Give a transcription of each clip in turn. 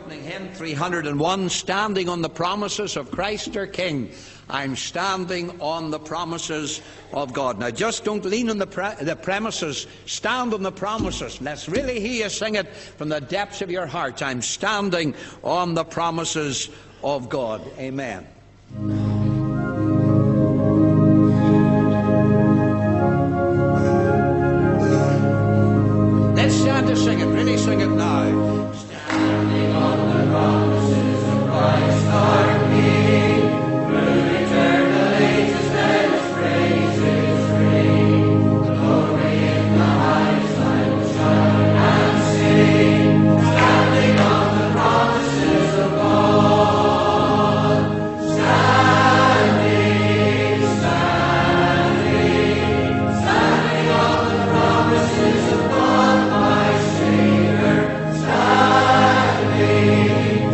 opening hymn 301, Standing on the Promises of Christ our King. I'm standing on the promises of God. Now just don't lean on the premises, stand on the promises. Let's really hear you sing it from the depths of your heart. I'm standing on the promises of God. Amen. Let's stand to sing it, really sing it now. Standing on the promises of Christ our King, through eternal ages let us praise His reign. Glory in the highest I will shout and sing, standing on the promises of God. Standing, standing on the promises of God, my Savior. Standing,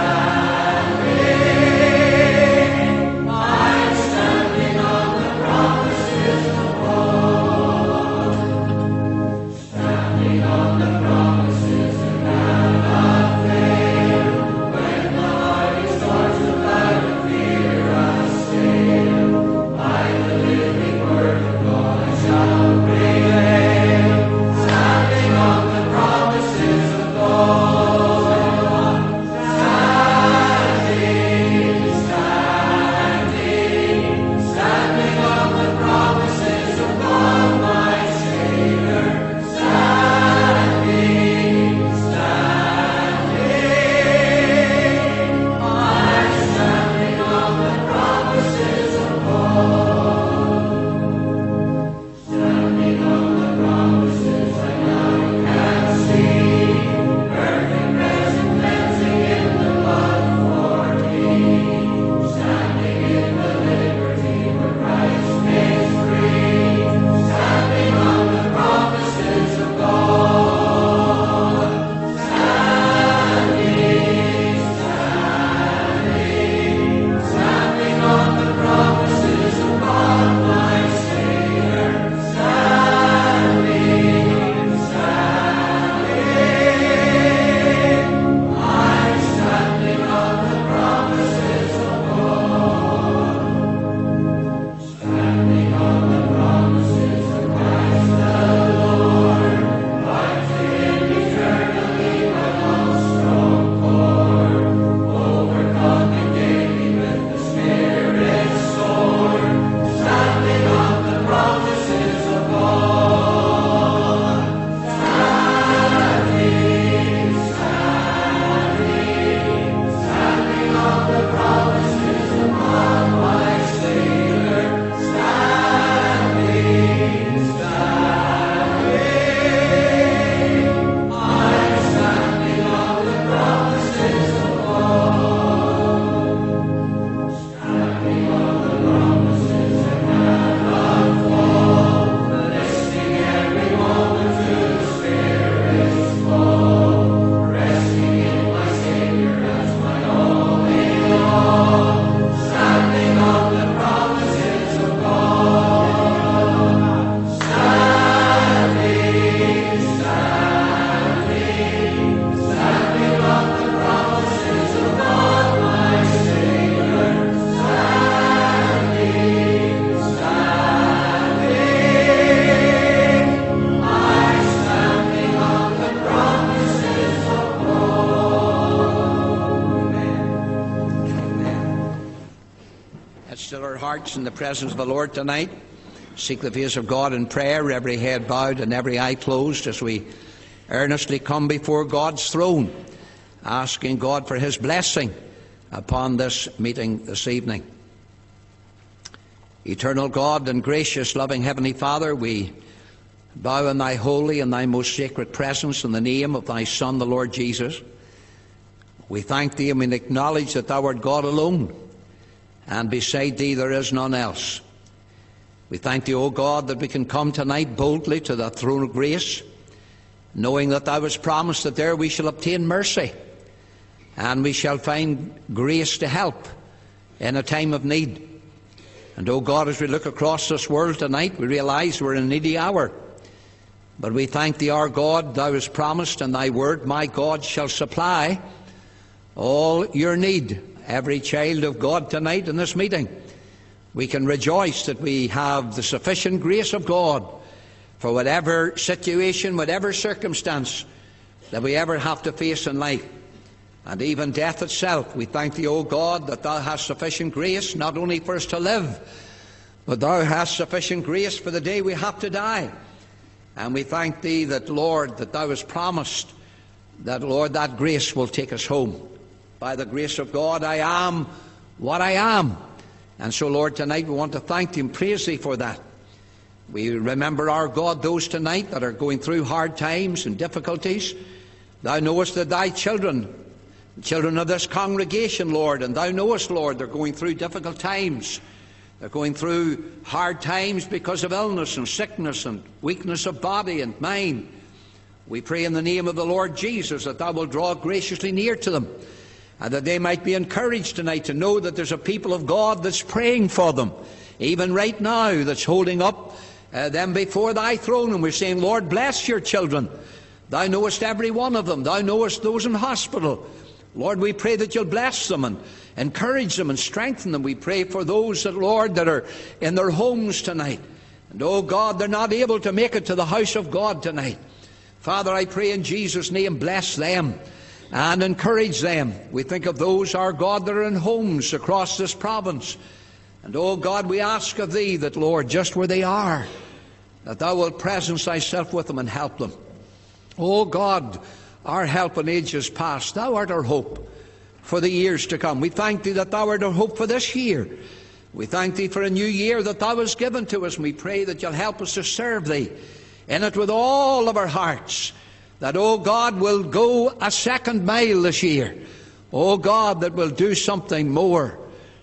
standing, I'm standing on the promises of God. Standing on the promises that cannot fail. When the heart starts to cloud and fear assail, by the living word of God I shall prevail. Standing on the promises of God. Standing, standing, standing on the promises of God, my Savior. Standing, standing, I'm standing on the promises of God. Standing on the promises I now can see, perfect present cleansing in the blood for me. Standing in the liberty where Christ is free. Standing on the promises of God. Standing, standing, standing on the promises of God, my Savior. Standing, standing, I'm standing on the promises of God. Standing on the promises of Christ the Lord, fighting eternally my lost strong cord, overcoming daily with the Spirit's sword. Standing on the promises of God. Standing, standing, standing on the promises of God, my Savior. Standing, standing, I'm standing on the promises of God. Standing on the promises that cannot fall, listening every moment to the Spirit's call, resting in my Savior as my all in all. Standing on the promises of God. Standing, standing, standing on the promises of God, my Savior. Standing, standing, I'm standing on the promises of God. Amen. Amen. Let's still our hearts in the presence of the Lord tonight. Seek the face of God in prayer, every head bowed and every eye closed, as we earnestly come before God's throne, asking God for His blessing upon this meeting this evening. Eternal God and gracious, loving Heavenly Father, we bow in Thy holy and Thy most sacred presence in the name of Thy Son, the Lord Jesus. We thank Thee and we acknowledge that Thou art God alone, and beside Thee there is none else. We thank Thee, O God, that we can come tonight boldly to the throne of grace, knowing that Thou hast promised that there we shall obtain mercy, and we shall find grace to help in a time of need. And, O God, as we look across this world tonight, we realize we're in a needy hour. But we thank Thee, our God, Thou hast promised in Thy word, my God shall supply all your need, every child of God tonight in this meeting. We can rejoice that we have the sufficient grace of God for whatever situation, whatever circumstance that we ever have to face in life, and even death itself. We thank Thee, O God, that Thou hast sufficient grace not only for us to live, but Thou hast sufficient grace for the day we have to die. And we thank Thee that, Lord, that Thou hast promised that, Lord, that grace will take us home. By the grace of God, I am what I am. And so, Lord, tonight we want to thank Thee and praise Thee for that. We remember, our God, those tonight that are going through hard times and difficulties. Thou knowest that Thy children of this congregation, Lord, and Thou knowest, Lord, they're going through difficult times. They're going through hard times because of illness and sickness and weakness of body and mind. We pray in the name of the Lord Jesus that Thou will draw graciously near to them, and that they might be encouraged tonight to know that there's a people of God that's praying for them, even right now, that's holding up them before Thy throne. And we're saying, Lord, bless your children. Thou knowest every one of them. Thou knowest those in hospital. Lord, we pray that You'll bless them and encourage them and strengthen them. We pray for those that, Lord, that are in their homes tonight. And, oh God, they're not able to make it to the house of God tonight. Father, I pray in Jesus' name, bless them and encourage them. We think of those, our God, that are in homes across this province. And, oh God, we ask of Thee that, Lord, just where they are, that Thou wilt presence Thyself with them and help them. Oh God, our help in ages past, Thou art our hope for the years to come. We thank Thee that Thou art our hope for this year. We thank Thee for a new year that Thou hast given to us, and we pray that You'll help us to serve Thee in it with all of our hearts. That, oh God, we'll go a second mile this year. Oh God, that we'll do something more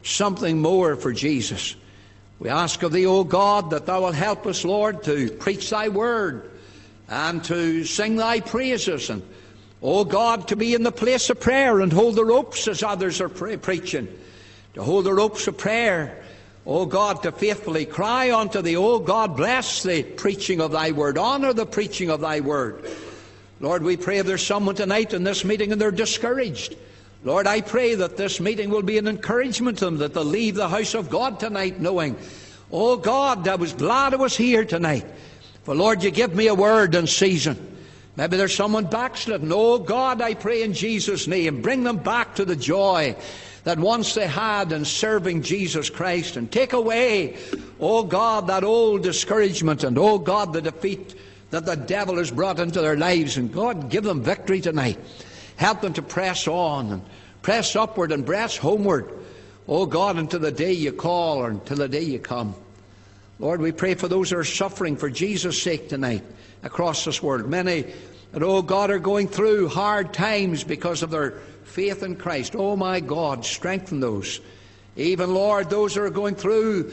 for Jesus. We ask of Thee, oh God, that Thou will help us, Lord, to preach Thy word and to sing Thy praises, and, oh God, to be in the place of prayer and hold the ropes as others are preaching, to hold the ropes of prayer, oh God, to faithfully cry unto Thee. Oh God, bless the preaching of Thy word, honour the preaching of Thy word. Lord, we pray if there's someone tonight in this meeting and they're discouraged, Lord, I pray that this meeting will be an encouragement to them, that they'll leave the house of God tonight knowing, oh God, I was glad I was here tonight. For, Lord, You give me a word in season. Maybe there's someone backslidden. Oh God, I pray in Jesus' name, bring them back to the joy that once they had in serving Jesus Christ, and take away, oh God, that old discouragement and, oh God, the defeat that the devil has brought into their lives. And God, give them victory tonight. Help them to press on and press upward and press homeward, oh God, until the day You call or until the day You come. Lord, we pray for those who are suffering for Jesus' sake tonight across this world. Many that, oh God, are going through hard times because of their faith in Christ. Oh my God, strengthen those. Even, Lord, those who are going through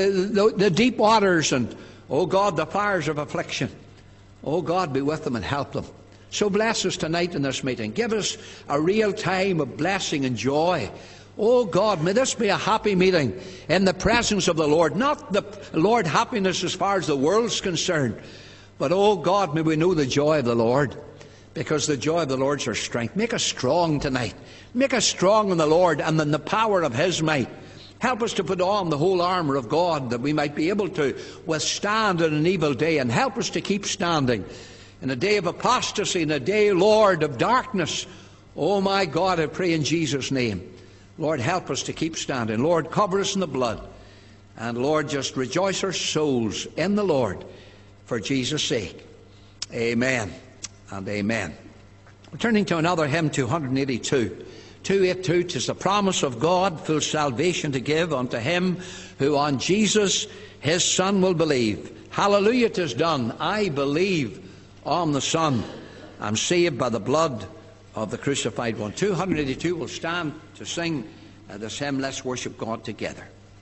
the deep waters and, oh God, the fires of affliction. Oh God, be with them and help them. So bless us tonight in this meeting. Give us a real time of blessing and joy. Oh God, may this be a happy meeting in the presence of the Lord. Not the Lord happiness as far as the world's concerned, but oh God, may we know the joy of the Lord, because the joy of the Lord is our strength. Make us strong tonight. Make us strong in the Lord and in the power of His might. Help us to put on the whole armour of God, that we might be able to withstand in an evil day, and help us to keep standing in a day of apostasy, in a day, Lord, of darkness. Oh my God, I pray in Jesus' name, Lord, help us to keep standing. Lord, cover us in the blood. And Lord, just rejoice our souls in the Lord for Jesus' sake. Amen and amen. Turning to another hymn, 282. 282, 'tis the promise of God, full salvation to give unto him who on Jesus His Son will believe. Hallelujah, 'tis done. I believe on the Son. I'm saved by the blood of the crucified one. 282 will stand to sing this hymn. Let's worship God together.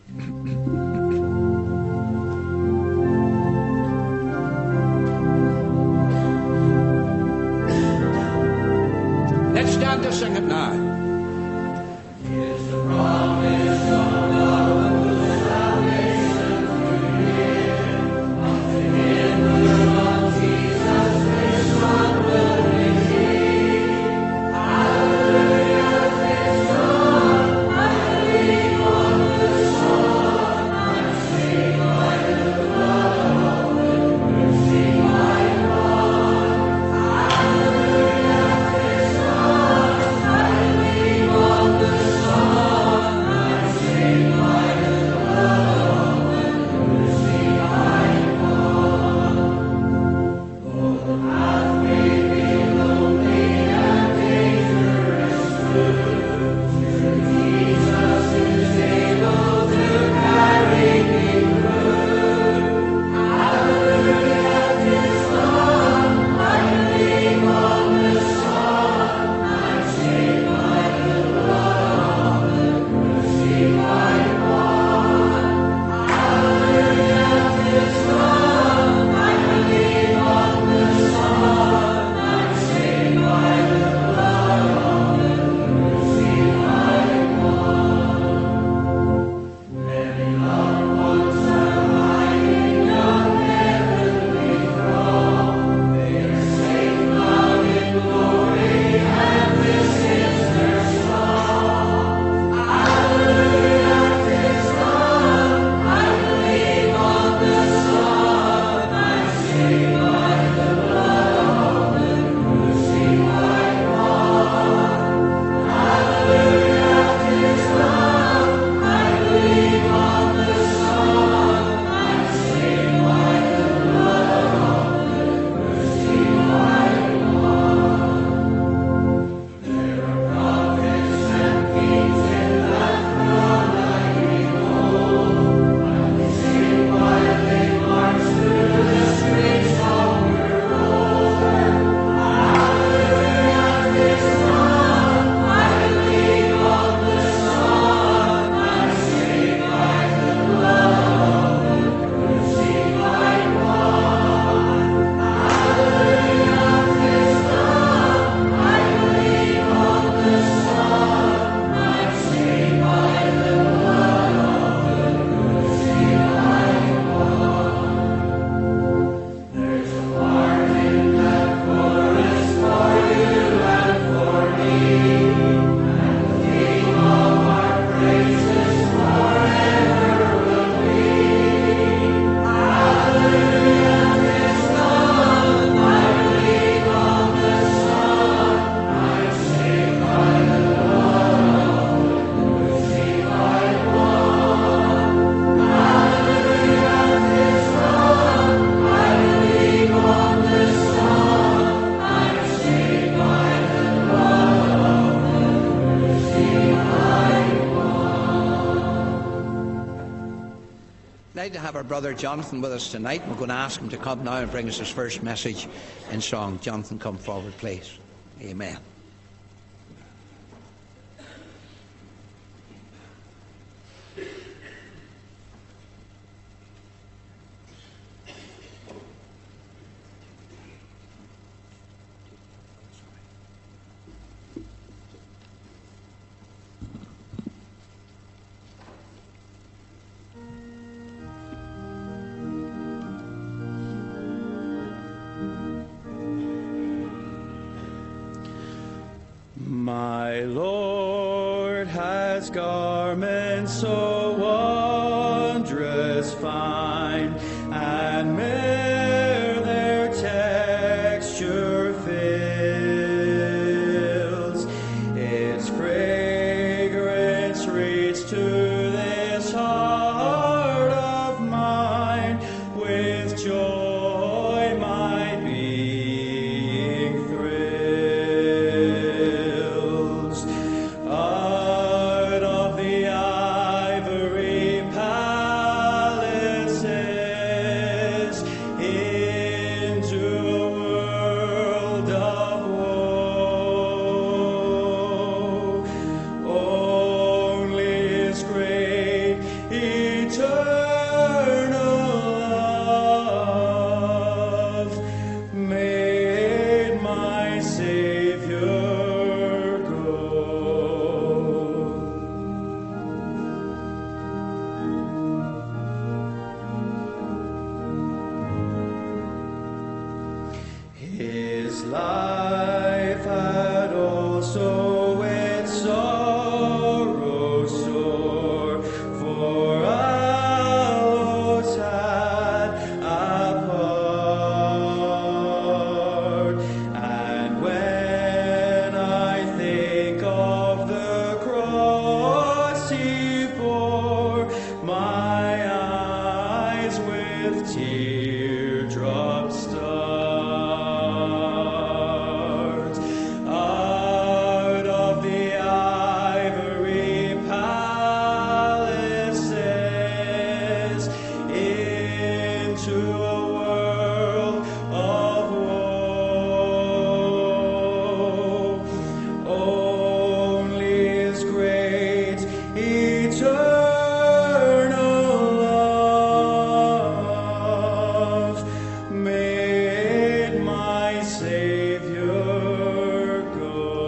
Let's stand to sing it now. It's the promise of God, the salvation through Him, unto Him who on Jesus His Son will receive. Hallelujah. to have our brother Jonathan with us tonight. We're going to ask him to come now and bring us his first message in song. Jonathan, come forward, please. Amen. My Lord has garments so wondrous fine, and mere their texture fills. Its fragrance reaches to this heart of mine. With joy my being thrills. Out of the ivory palaces into a world of woe. Only His great eternal love made my Savior go. His life had also its sorrow sore, for ours had a part. And when I think of the cross He bore, my eyes with teardrops start. Out of the ivory palaces into a world of woe. Only His great eternal love made my Savior go.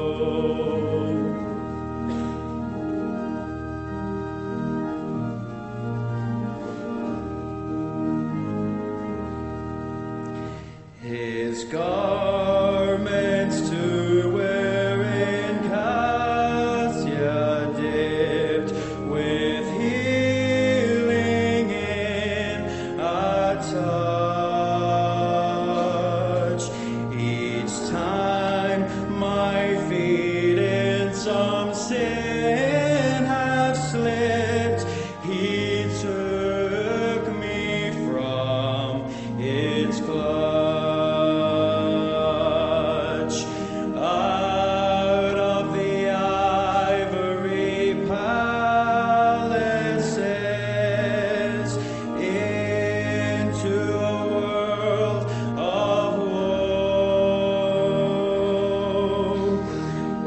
His garments to wear in cassia dipped, with healing in a touch. Each time my feet in some sin have slipped, He took me from its clutch. Out of the ivory palaces into a world of woe.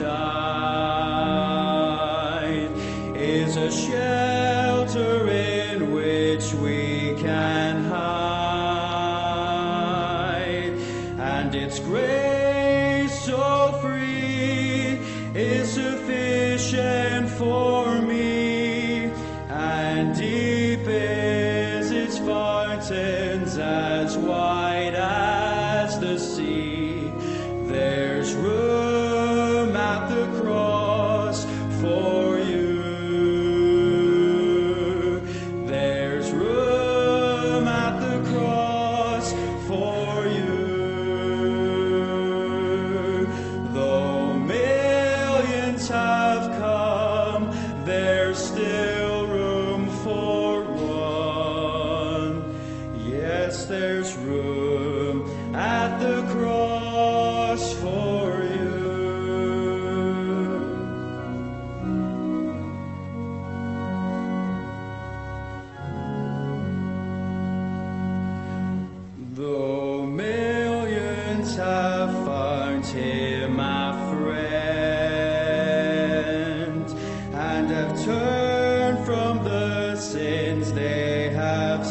died is a shelter in which we can hide, and its grace so free is sufficient for me, and deep is its fountains as wide as the sea. There's room at the cross for you. There's room at the cross for you. Though millions have come, there's still room for one. Yes, there's room at the cross for you. Though millions have found him a friend, and have turned from the sins they have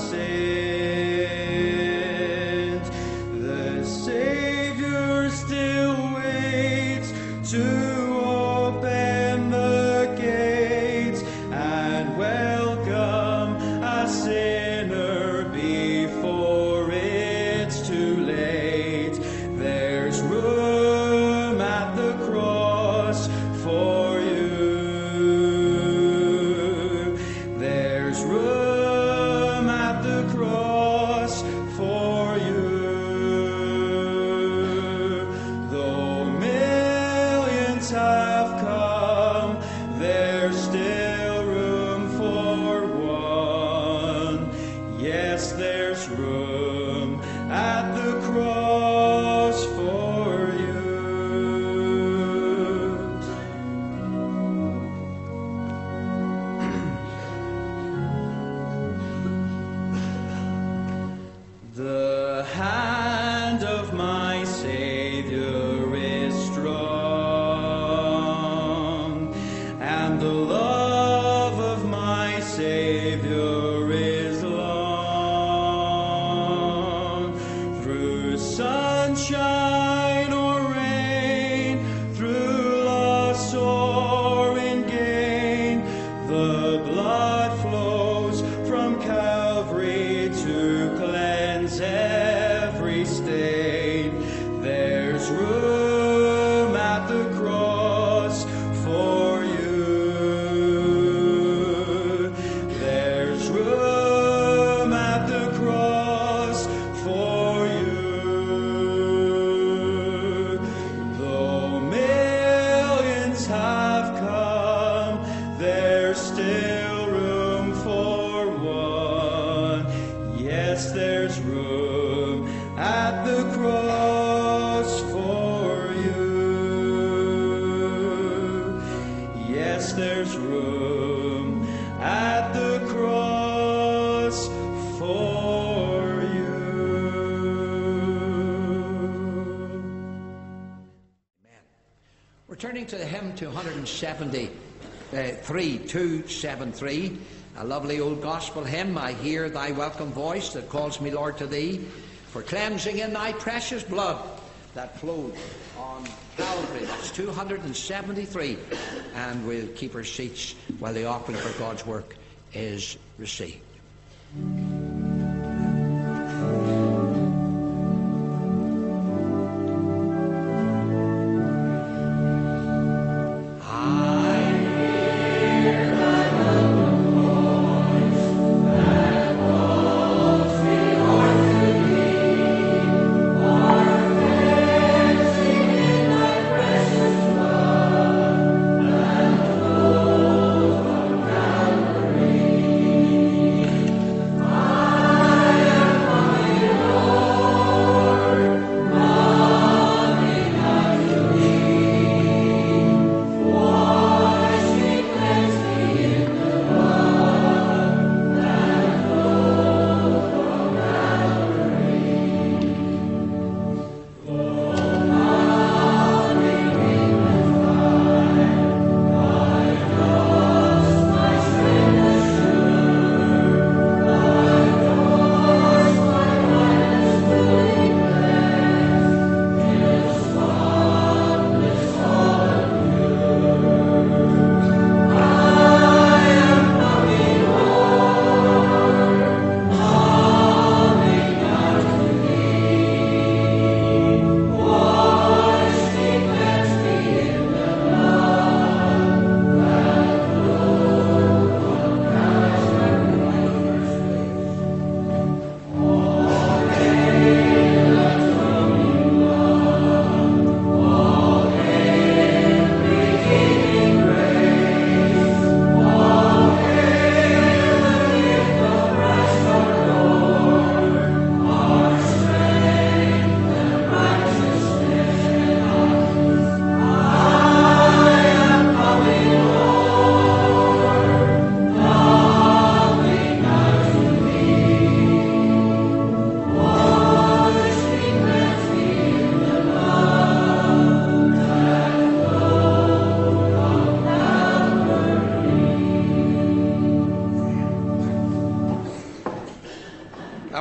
sinned, the Savior still waits to open the gates and welcome a sinner before it's too late. There's room at the cross for you. There's room at the cross for you. Though millions have come, there's still room for one. Yes, there's room at the cross for you. The hand of my Savior is strong, and the love of my Savior is long. Through sunshine or rain, through loss or in gain, the blood flows from Calvary to cleanse every stain. There's room at the cross for you. There's room at the cross for you. Though millions have come, there's still room for one. Yes, there's room at the cross for you. Yes, there's room at the cross for you. We're turning to the hymn 273, a lovely old gospel hymn. I hear thy welcome voice that calls me, Lord, to thee, for cleansing in thy precious blood that flowed on Calvary. That's 273. And we'll keep our seats while the offering for God's work is received. I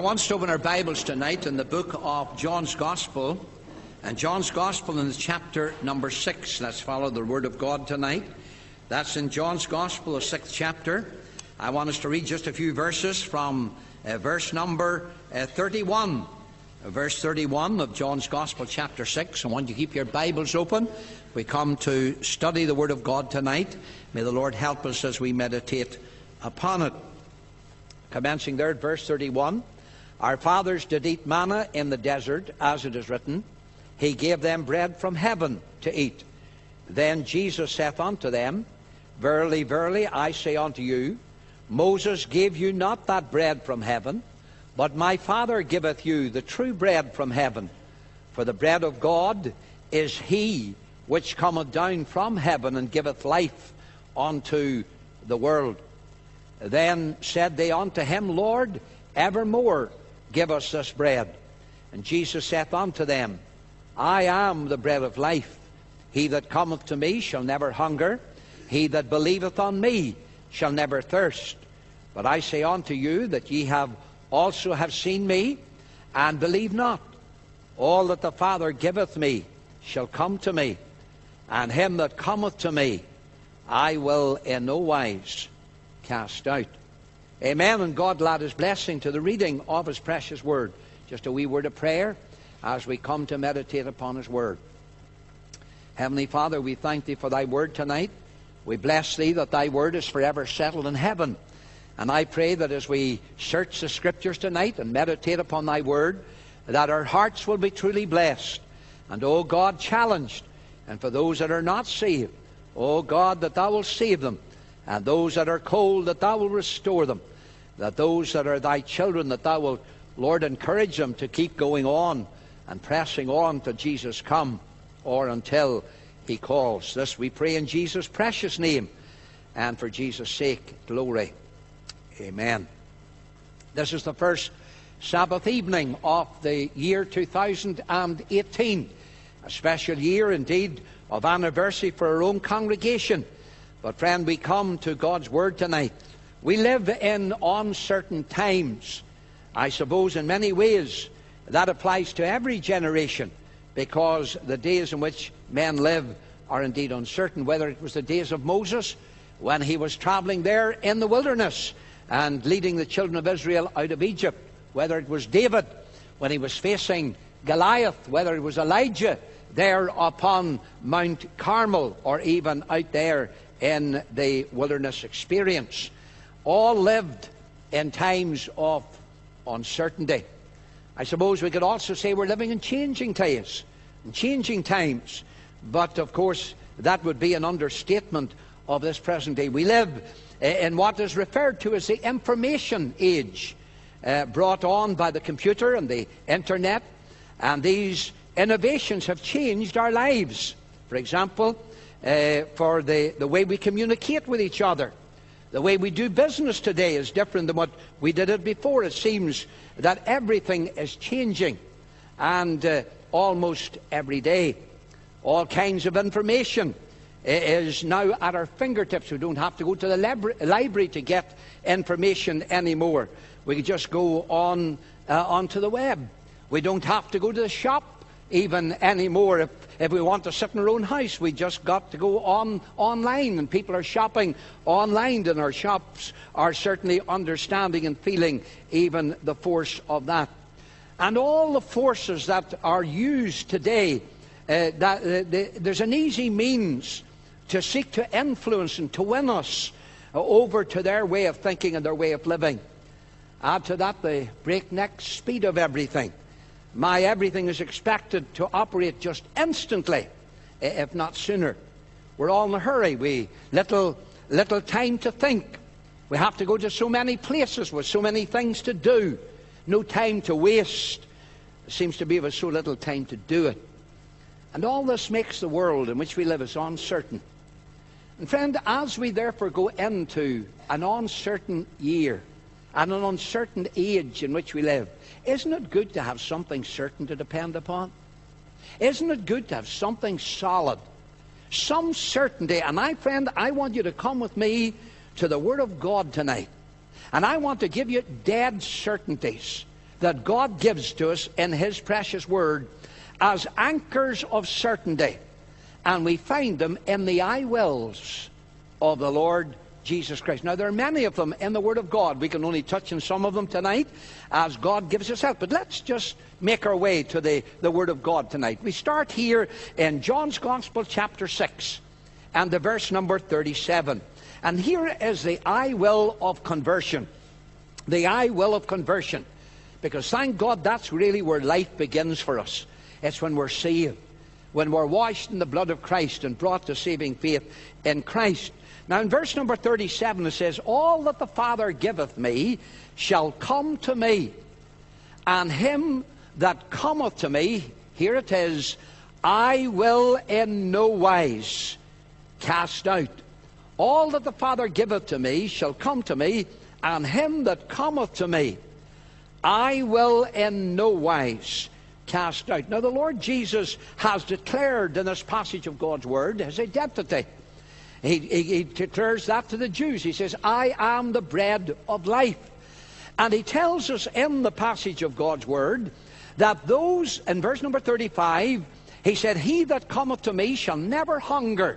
I want us to open our Bibles tonight in the book of John's Gospel. And John's Gospel in chapter number 6. Let's follow the Word of God tonight. That's in John's Gospel, the 6th chapter. I want us to read just a few verses from verse number 31. Verse 31 of John's Gospel, chapter 6. I want you to keep your Bibles open. We come to study the Word of God tonight. May the Lord help us as we meditate upon it. Commencing there at verse 31. Our fathers did eat manna in the desert, as it is written, He gave them bread from heaven to eat. Then Jesus saith unto them, Verily, verily, I say unto you, Moses gave you not that bread from heaven, but my Father giveth you the true bread from heaven. For the bread of God is He which cometh down from heaven and giveth life unto the world. Then said they unto him, Lord, evermore give us this bread. And Jesus saith unto them, I am the bread of life. He that cometh to me shall never hunger. He that believeth on me shall never thirst. But I say unto you that ye also have seen me, and believe not. All that the Father giveth me shall come to me, and him that cometh to me I will in no wise cast out. Amen. And God add His blessing to the reading of His precious Word. Just a wee word of prayer as we come to meditate upon His Word. Heavenly Father, we thank Thee for Thy Word tonight. We bless Thee that Thy Word is forever settled in heaven. And I pray that as we search the Scriptures tonight and meditate upon Thy Word, that our hearts will be truly blessed. And, O God, challenged. And for those that are not saved, O God, that Thou wilt save them. And those that are cold, that Thou wilt restore them. That those that are Thy children, that Thou wilt, Lord, encourage them to keep going on and pressing on till Jesus come, or until He calls. This we pray in Jesus' precious name, and for Jesus' sake, glory. Amen. This is the first Sabbath evening of the year 2018. A special year indeed of anniversary for our own congregation. But friend, we come to God's Word tonight. We live in uncertain times. I suppose in many ways that applies to every generation, because the days in which men live are indeed uncertain. Whether it was the days of Moses, when he was traveling there in the wilderness and leading the children of Israel out of Egypt. Whether it was David, when he was facing Goliath. Whether it was Elijah there upon Mount Carmel, or even out there in the wilderness experience. All lived in times of uncertainty. I suppose we could also say we're living in changing days, in changing times. But of course, that would be an understatement of this present day. We live in what is referred to as the information age, brought on by the computer and the internet. And these innovations have changed our lives. For example, for the way we communicate with each other. The way we do business today is different than what we did it before. It seems that everything is changing, and almost every day. All kinds of information is now at our fingertips. We don't have to go to the library to get information anymore. We can just go on onto the web. We don't have to go to the shop even anymore. If we want to sit in our own house, we just got to go online, and people are shopping online, and our shops are certainly understanding and feeling even the force of that. And all the forces that are used today, there's an easy means to seek to influence and to win us over to their way of thinking and their way of living. Add to that the breakneck speed of everything. Everything is expected to operate just instantly, if not sooner. We're all in a hurry. We little time to think. We have to go to so many places with so many things to do. No time to waste. There seems to be with so little time to do it. And all this makes the world in which we live is uncertain. And friend, as we therefore go into an uncertain year and an uncertain age in which we live, isn't it good to have something certain to depend upon? Isn't it good to have something solid? Some certainty. And friend, I want you to come with me to the Word of God tonight. And I want to give you dead certainties. that God gives to us in His precious Word as anchors of certainty. And we find them in the I wills of the Lord Jesus Christ. Now, there are many of them in the Word of God. We can only touch on some of them tonight as God gives us help. But let's just make our way to the Word of God tonight. We start here in John's Gospel, chapter 6, and the verse number 37. And here is the I will of conversion. The I will of conversion. Because thank God that's really where life begins for us. It's when we're saved. When we're washed in the blood of Christ and brought to saving faith in Christ. Now in verse number 37 it says, all that the Father giveth me shall come to me, and him that cometh to me, here it is, I will in no wise cast out. All that the Father giveth to me shall come to me, and him that cometh to me, I will in no wise cast out. Now the Lord Jesus has declared in this passage of God's Word His identity. He declares that to the Jews. He says, I am the bread of life. And He tells us in the passage of God's Word that those, in verse number 35, He said, he that cometh to me shall never hunger,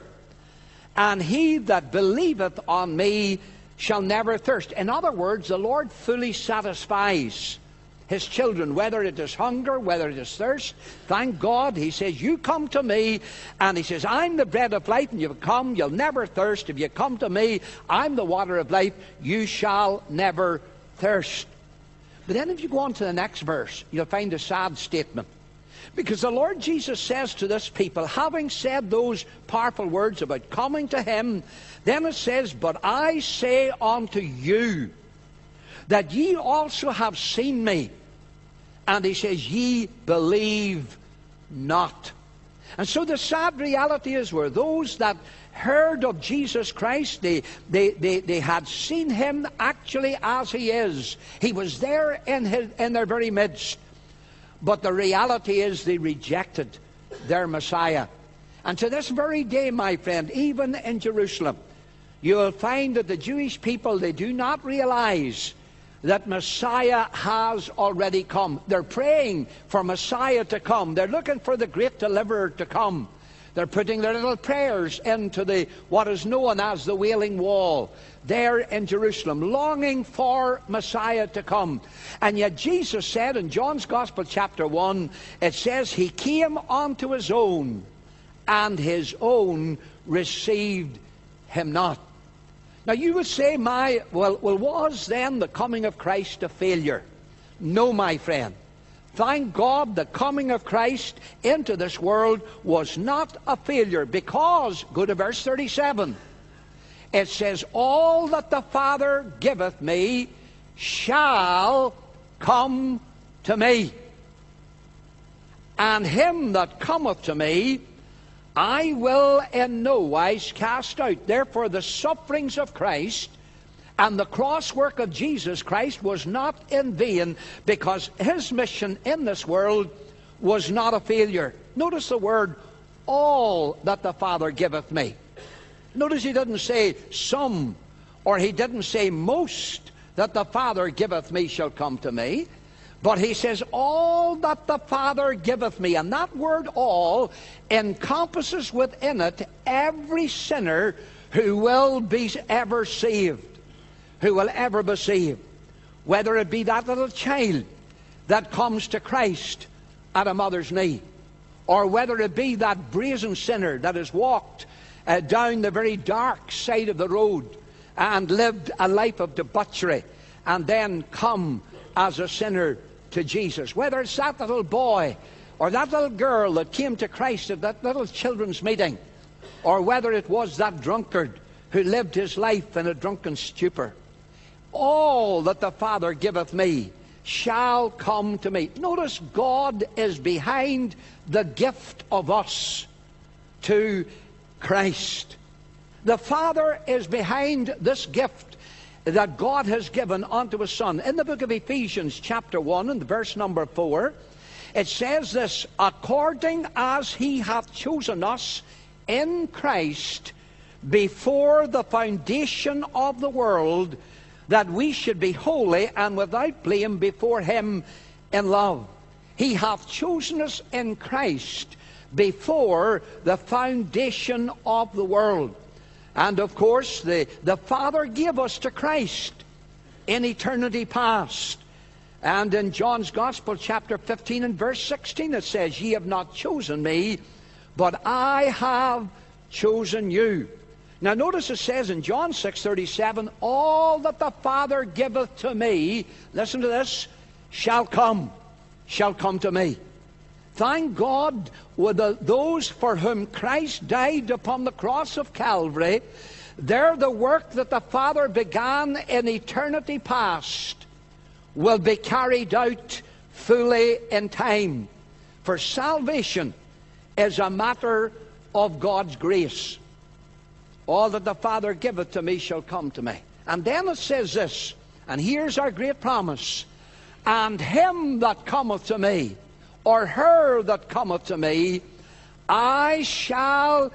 and he that believeth on me shall never thirst. In other words, the Lord fully satisfies His children, whether it is hunger, whether it is thirst. Thank God, He says, you come to me, and He says, I'm the bread of life, and you come, you'll never thirst. If you come to me, I'm the water of life, you shall never thirst. But then if you go on to the next verse, you'll find a sad statement. Because the Lord Jesus says to this people, having said those powerful words about coming to Him, then it says, but I say unto you, that ye also have seen me. And He says, ye believe not. And so the sad reality is, were those that heard of Jesus Christ, they had seen Him actually as He is. He was there in their very midst. But the reality is they rejected their Messiah. And to this very day, my friend, even in Jerusalem, you will find that the Jewish people, they do not realize that Messiah has already come. They're praying for Messiah to come. They're looking for the great deliverer to come. They're putting their little prayers into what is known as the Wailing Wall there in Jerusalem, longing for Messiah to come. And yet Jesus said in John's Gospel chapter 1, it says, He came unto His own, and His own received Him not. Now you would say, well, was then the coming of Christ a failure? No, my friend. Thank God the coming of Christ into this world was not a failure, because, go to verse 37, it says, all that the Father giveth me shall come to me, and him that cometh to me I will in no wise cast out. Therefore the sufferings of Christ and the cross work of Jesus Christ was not in vain, because His mission in this world was not a failure. Notice the word, all that the Father giveth me. Notice He didn't say some, or He didn't say most that the Father giveth me shall come to me. But He says, all that the Father giveth me. And that word all encompasses within it every sinner who will be ever saved. Who will ever be saved. Whether it be that little child that comes to Christ at a mother's knee, or whether it be that brazen sinner that has walked down the very dark side of the road and lived a life of debauchery, and then come as a sinner to Jesus. Whether it's that little boy or that little girl that came to Christ at that little children's meeting, or whether it was that drunkard who lived his life in a drunken stupor. All that the Father giveth me shall come to me. Notice God is behind the gift of us to Christ. The Father is behind this gift that God has given unto His Son. In the book of Ephesians chapter 1 and verse number 4, it says this, according as He hath chosen us in Christ before the foundation of the world, that we should be holy and without blame before Him in love. He hath chosen us in Christ before the foundation of the world. And of course, the Father gave us to Christ in eternity past. And in John's Gospel, chapter 15 and verse 16, it says, Ye have not chosen me, but I have chosen you. Now notice it says in John 6:37, All that the Father giveth to me, listen to this, shall come to me. Thank God, with those for whom Christ died upon the cross of Calvary, they're the work that the Father began in eternity past will be carried out fully in time. For salvation is a matter of God's grace. All that the Father giveth to me shall come to me. And then it says this, and here's our great promise, And him that cometh to me, or her that cometh to me, I shall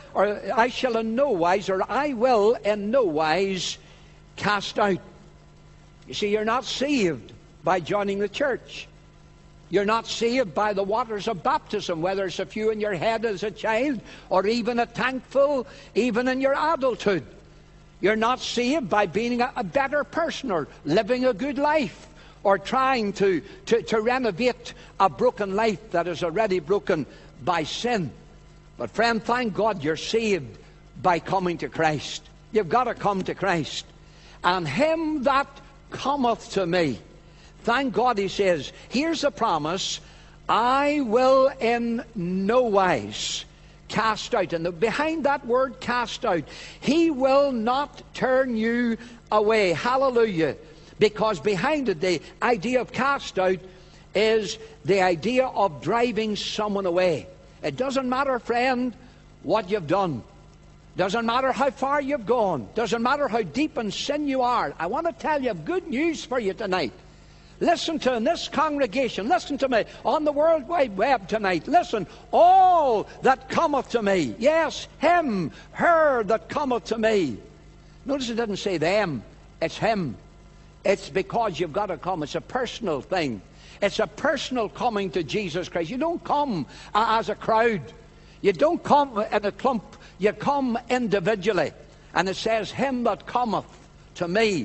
in no wise, or I will in no wise cast out. You see, you're not saved by joining the church. You're not saved by the waters of baptism, whether it's a few in your head as a child, or even a tankful, even in your adulthood. You're not saved by being a better person, or living a good life, or trying to renovate a broken life that is already broken by sin. But friend, thank God you're saved by coming to Christ. You've got to come to Christ. And him that cometh to me, thank God, he says, here's the promise, I will in no wise cast out. And behind that word cast out, he will not turn you away. Hallelujah. Because behind it, the idea of cast out is the idea of driving someone away. It doesn't matter, friend, what you've done. Doesn't matter how far you've gone. Doesn't matter how deep in sin you are. I want to tell you good news for you tonight. Listen to in this congregation. Listen to me on the World Wide Web tonight. Listen, all that cometh to me. Yes, him, her that cometh to me. Notice it didn't say them. It's him. It's because you've got to come. It's a personal thing. It's a personal coming to Jesus Christ. You don't come as a crowd. You don't come in a clump. You come individually. And it says, him that cometh to me,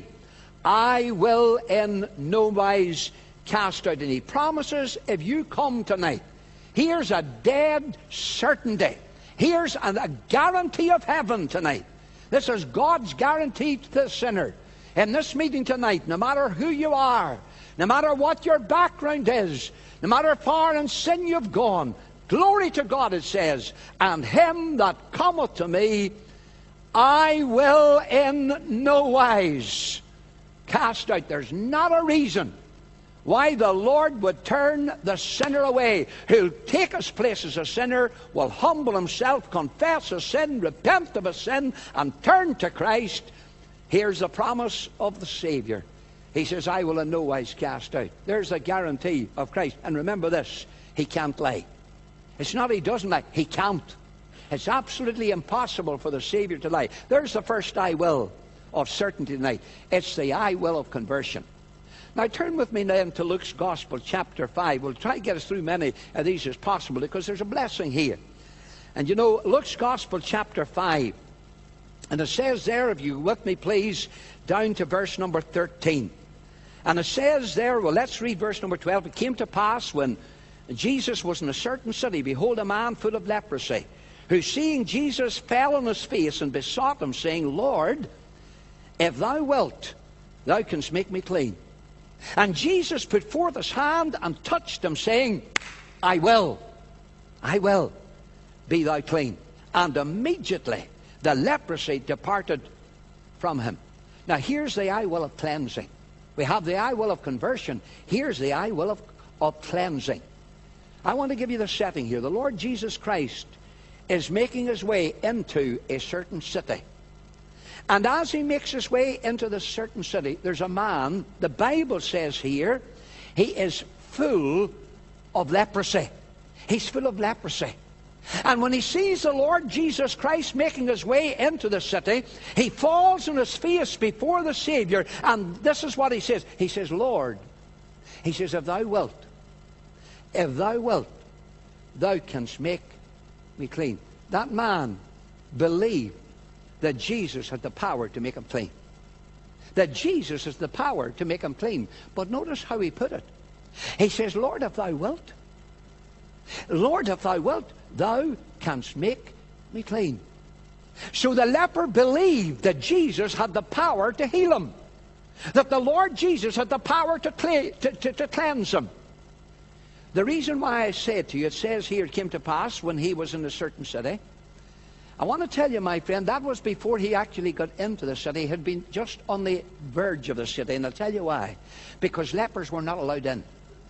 I will in no wise cast out. And he promises, if you come tonight, here's a dead certainty. Here's a guarantee of heaven tonight. This is God's guarantee to the sinner. In this meeting tonight, no matter who you are, no matter what your background is, no matter how far in sin you've gone, glory to God, it says, and him that cometh to me, I will in no wise cast out. There's not a reason why the Lord would turn the sinner away. Who'll take his place as a sinner, will humble himself, confess his sin, repent of his sin, and turn to Christ. Here's the promise of the Savior. He says, I will in no wise cast out. There's a guarantee of Christ. And remember this, he can't lie. It's not he doesn't lie, he can't. It's absolutely impossible for the Savior to lie. There's the first I will of certainty tonight. It's the I will of conversion. Now turn with me then to Luke's Gospel, chapter 5. We'll try to get us through many of these as possible, because there's a blessing here. And you know, Luke's Gospel, chapter 5. And it says there, if you with me please, down to verse number 13. And it says there, well, let's read verse number 12. It came to pass when Jesus was in a certain city, behold, a man full of leprosy, who seeing Jesus fell on his face and besought him, saying, Lord, if thou wilt, thou canst make me clean. And Jesus put forth his hand and touched him, saying, I will, be thou clean. And immediately the leprosy departed from him. Now here's the I will of cleansing. We have the I will of conversion. Here's the I will of cleansing. I want to give you the setting here. The Lord Jesus Christ is making his way into a certain city. And as he makes his way into this certain city, there's a man, the Bible says here, he is full of leprosy. He's full of leprosy. And when he sees the Lord Jesus Christ making his way into the city, he falls on his face before the Savior. And this is what he says. He says, Lord, he says, if thou wilt, if thou wilt, thou canst make me clean. That man believed that Jesus had the power to make him clean. That Jesus has the power to make him clean. But notice how he put it. He says, Lord, if thou wilt, Lord, if thou wilt, thou canst make me clean. So the leper believed that Jesus had the power to heal him. That the Lord Jesus had the power to cleanse him. The reason why I say it to you, it says here, it came to pass when he was in a certain city. I want to tell you, my friend, that was before he actually got into the city. He had been just on the verge of the city. And I'll tell you why. Because lepers were not allowed in.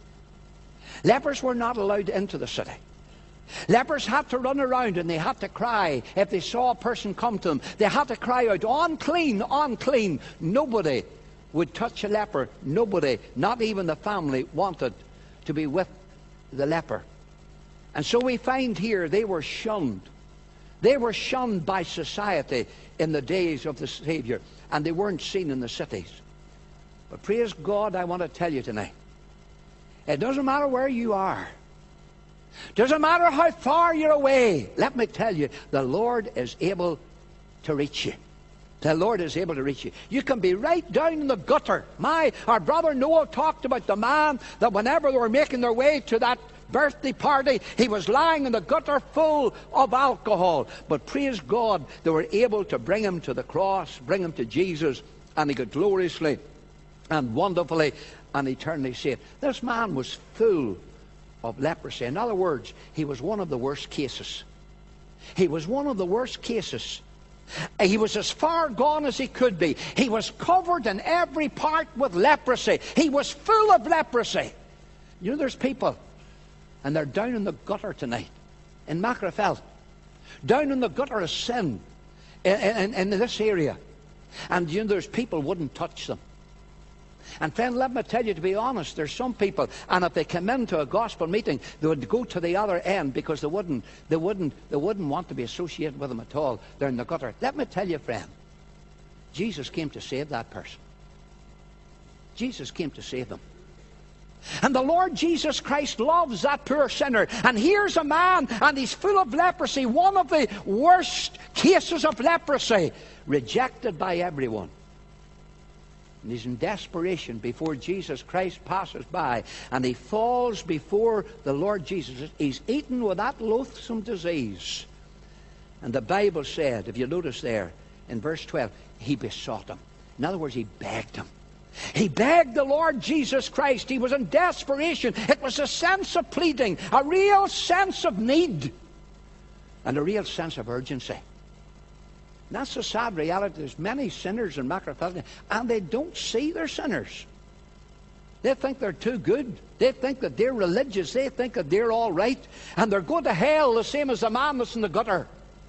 Lepers were not allowed into the city. Lepers had to run around and they had to cry. If they saw a person come to them, they had to cry out, unclean, unclean. Nobody would touch a leper. Nobody, not even the family, wanted to be with the leper. And so we find here they were shunned. They were shunned by society in the days of the Savior, and they weren't seen in the cities. But praise God, I want to tell you tonight, it doesn't matter where you are. Doesn't matter how far you're away. Let me tell you, the Lord is able to reach you. The Lord is able to reach you. You can be right down in the gutter. Our brother Noah talked about the man that whenever they were making their way to that birthday party, he was lying in the gutter full of alcohol. But praise God, they were able to bring him to the cross, bring him to Jesus, and he got gloriously and wonderfully and eternally saved. This man was full of leprosy. In other words, he was one of the worst cases. He was one of the worst cases. He was as far gone as he could be. He was covered in every part with leprosy. He was full of leprosy. You know, there's people, and they're down in the gutter tonight, in Macrafelt, down in the gutter of sin, in this area. And you know, there's people wouldn't touch them. And friend, let me tell you, to be honest, there's some people, and if they come into a gospel meeting, they would go to the other end because they wouldn't want to be associated with them at all. They're in the gutter. Let me tell you, friend, Jesus came to save that person. Jesus came to save them. And the Lord Jesus Christ loves that poor sinner. And here's a man, and he's full of leprosy, one of the worst cases of leprosy, rejected by everyone. And he's in desperation before Jesus Christ passes by, and he falls before the Lord Jesus. He's eaten with that loathsome disease. And the Bible said, if you notice there, in verse 12, he besought him. In other words, he begged him. He begged the Lord Jesus Christ. He was in desperation. It was a sense of pleading, a real sense of need, and a real sense of urgency. And that's the sad reality. There's many sinners in Macrafelt, and they don't see they're sinners. They think they're too good. They think that they're religious. They think that they're all right. And they're going to hell the same as the man that's in the gutter.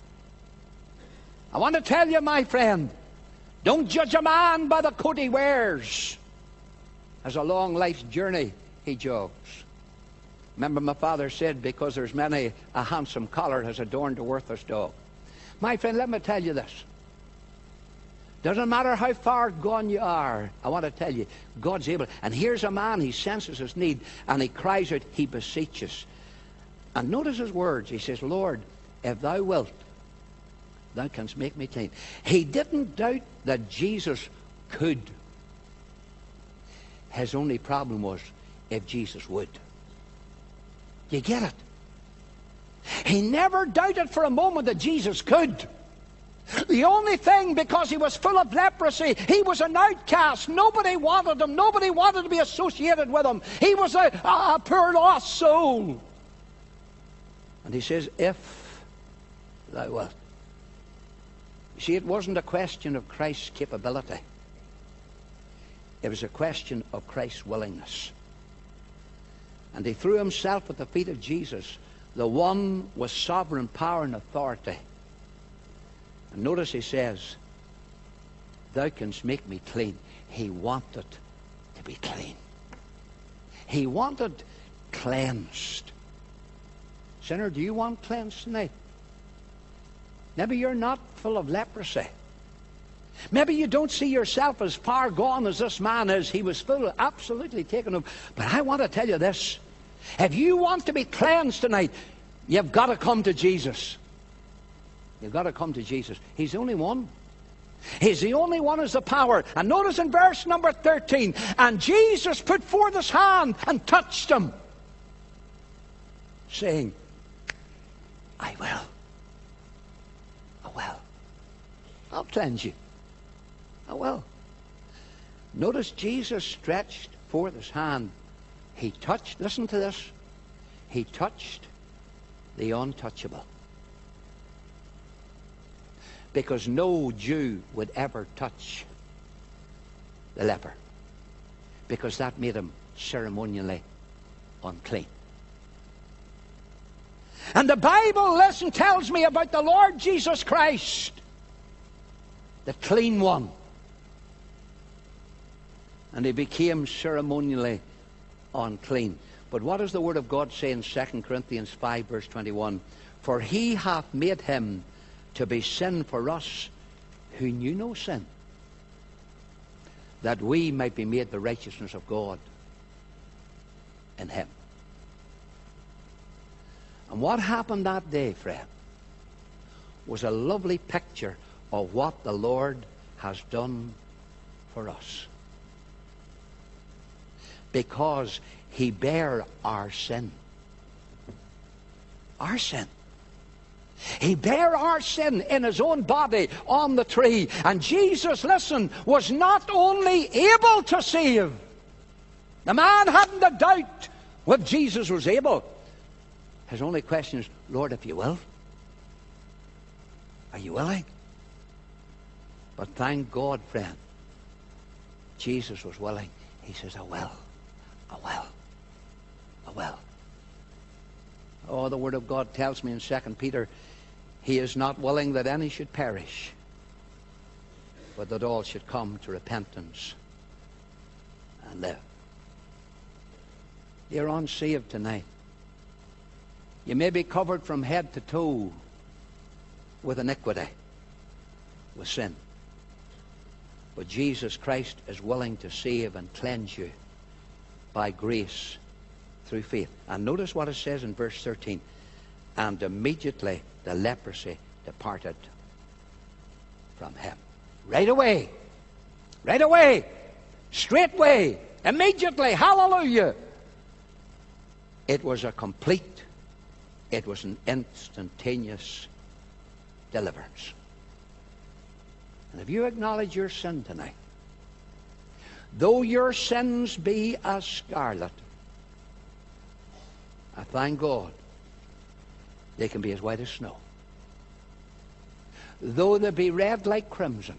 I want to tell you, my friend, don't judge a man by the coat he wears. As a long life's journey he jogs. Remember my father said, because there's many a handsome collar has adorned a worthless dog. My friend, let me tell you this. Doesn't matter how far gone you are, I want to tell you, God's able. And here's a man, he senses his need, and he cries out, he beseeches. And notice his words. He says, Lord, if thou wilt, thou canst make me clean. He didn't doubt that Jesus could. His only problem was if Jesus would. You get it? He never doubted for a moment that Jesus could. The only thing, because he was full of leprosy, he was an outcast. Nobody wanted him. Nobody wanted to be associated with him. He was a poor lost soul. And he says, if thou wilt. You see, it wasn't a question of Christ's capability. It was a question of Christ's willingness. And he threw himself at the feet of Jesus, the one with sovereign power and authority. And notice he says, thou canst make me clean. He wanted to be clean. He wanted cleansed. Sinner, do you want cleansed tonight? Maybe you're not full of leprosy. Maybe you don't see yourself as far gone as this man is. He was full, absolutely taken over. But I want to tell you this. If you want to be cleansed tonight, you've got to come to Jesus. You've got to come to Jesus. He's the only one. He's the only one who has the power. And notice in verse number 13, and Jesus put forth his hand and touched him, saying, I will. I will. I'll cleanse you. I will. Notice Jesus stretched forth his hand. He touched, listen to this, he touched the untouchable. Because no Jew would ever touch the leper, because that made him ceremonially unclean. And the Bible, listen, tells me about the Lord Jesus Christ, the clean one. And he became ceremonially unclean. But what does the Word of God say in 2 Corinthians 5 verse 21? For he hath made him to be sin for us who knew no sin, that we might be made the righteousness of God in him. And what happened that day, friend, was a lovely picture of what the Lord has done for us. Because he bare our sin. Our sin. He bare our sin in his own body on the tree. And Jesus, listen, was not only able to save. The man hadn't a doubt whether Jesus was able. His only question is, Lord, if you will, are you willing? But thank God, friend, Jesus was willing. He says, I will. I will. I will. Oh, the Word of God tells me in 2 Peter, he is not willing that any should perish, but that all should come to repentance and live. You're unsaved tonight. You may be covered from head to toe with iniquity, with sin. But Jesus Christ is willing to save and cleanse you by grace through faith. And notice what it says in verse 13. And immediately the leprosy departed from him. Right away. Right away. Straightway. Immediately. Hallelujah. It was a complete, it was an instantaneous deliverance. And if you acknowledge your sin tonight, though your sins be as scarlet, I thank God they can be as white as snow. Though they be red like crimson,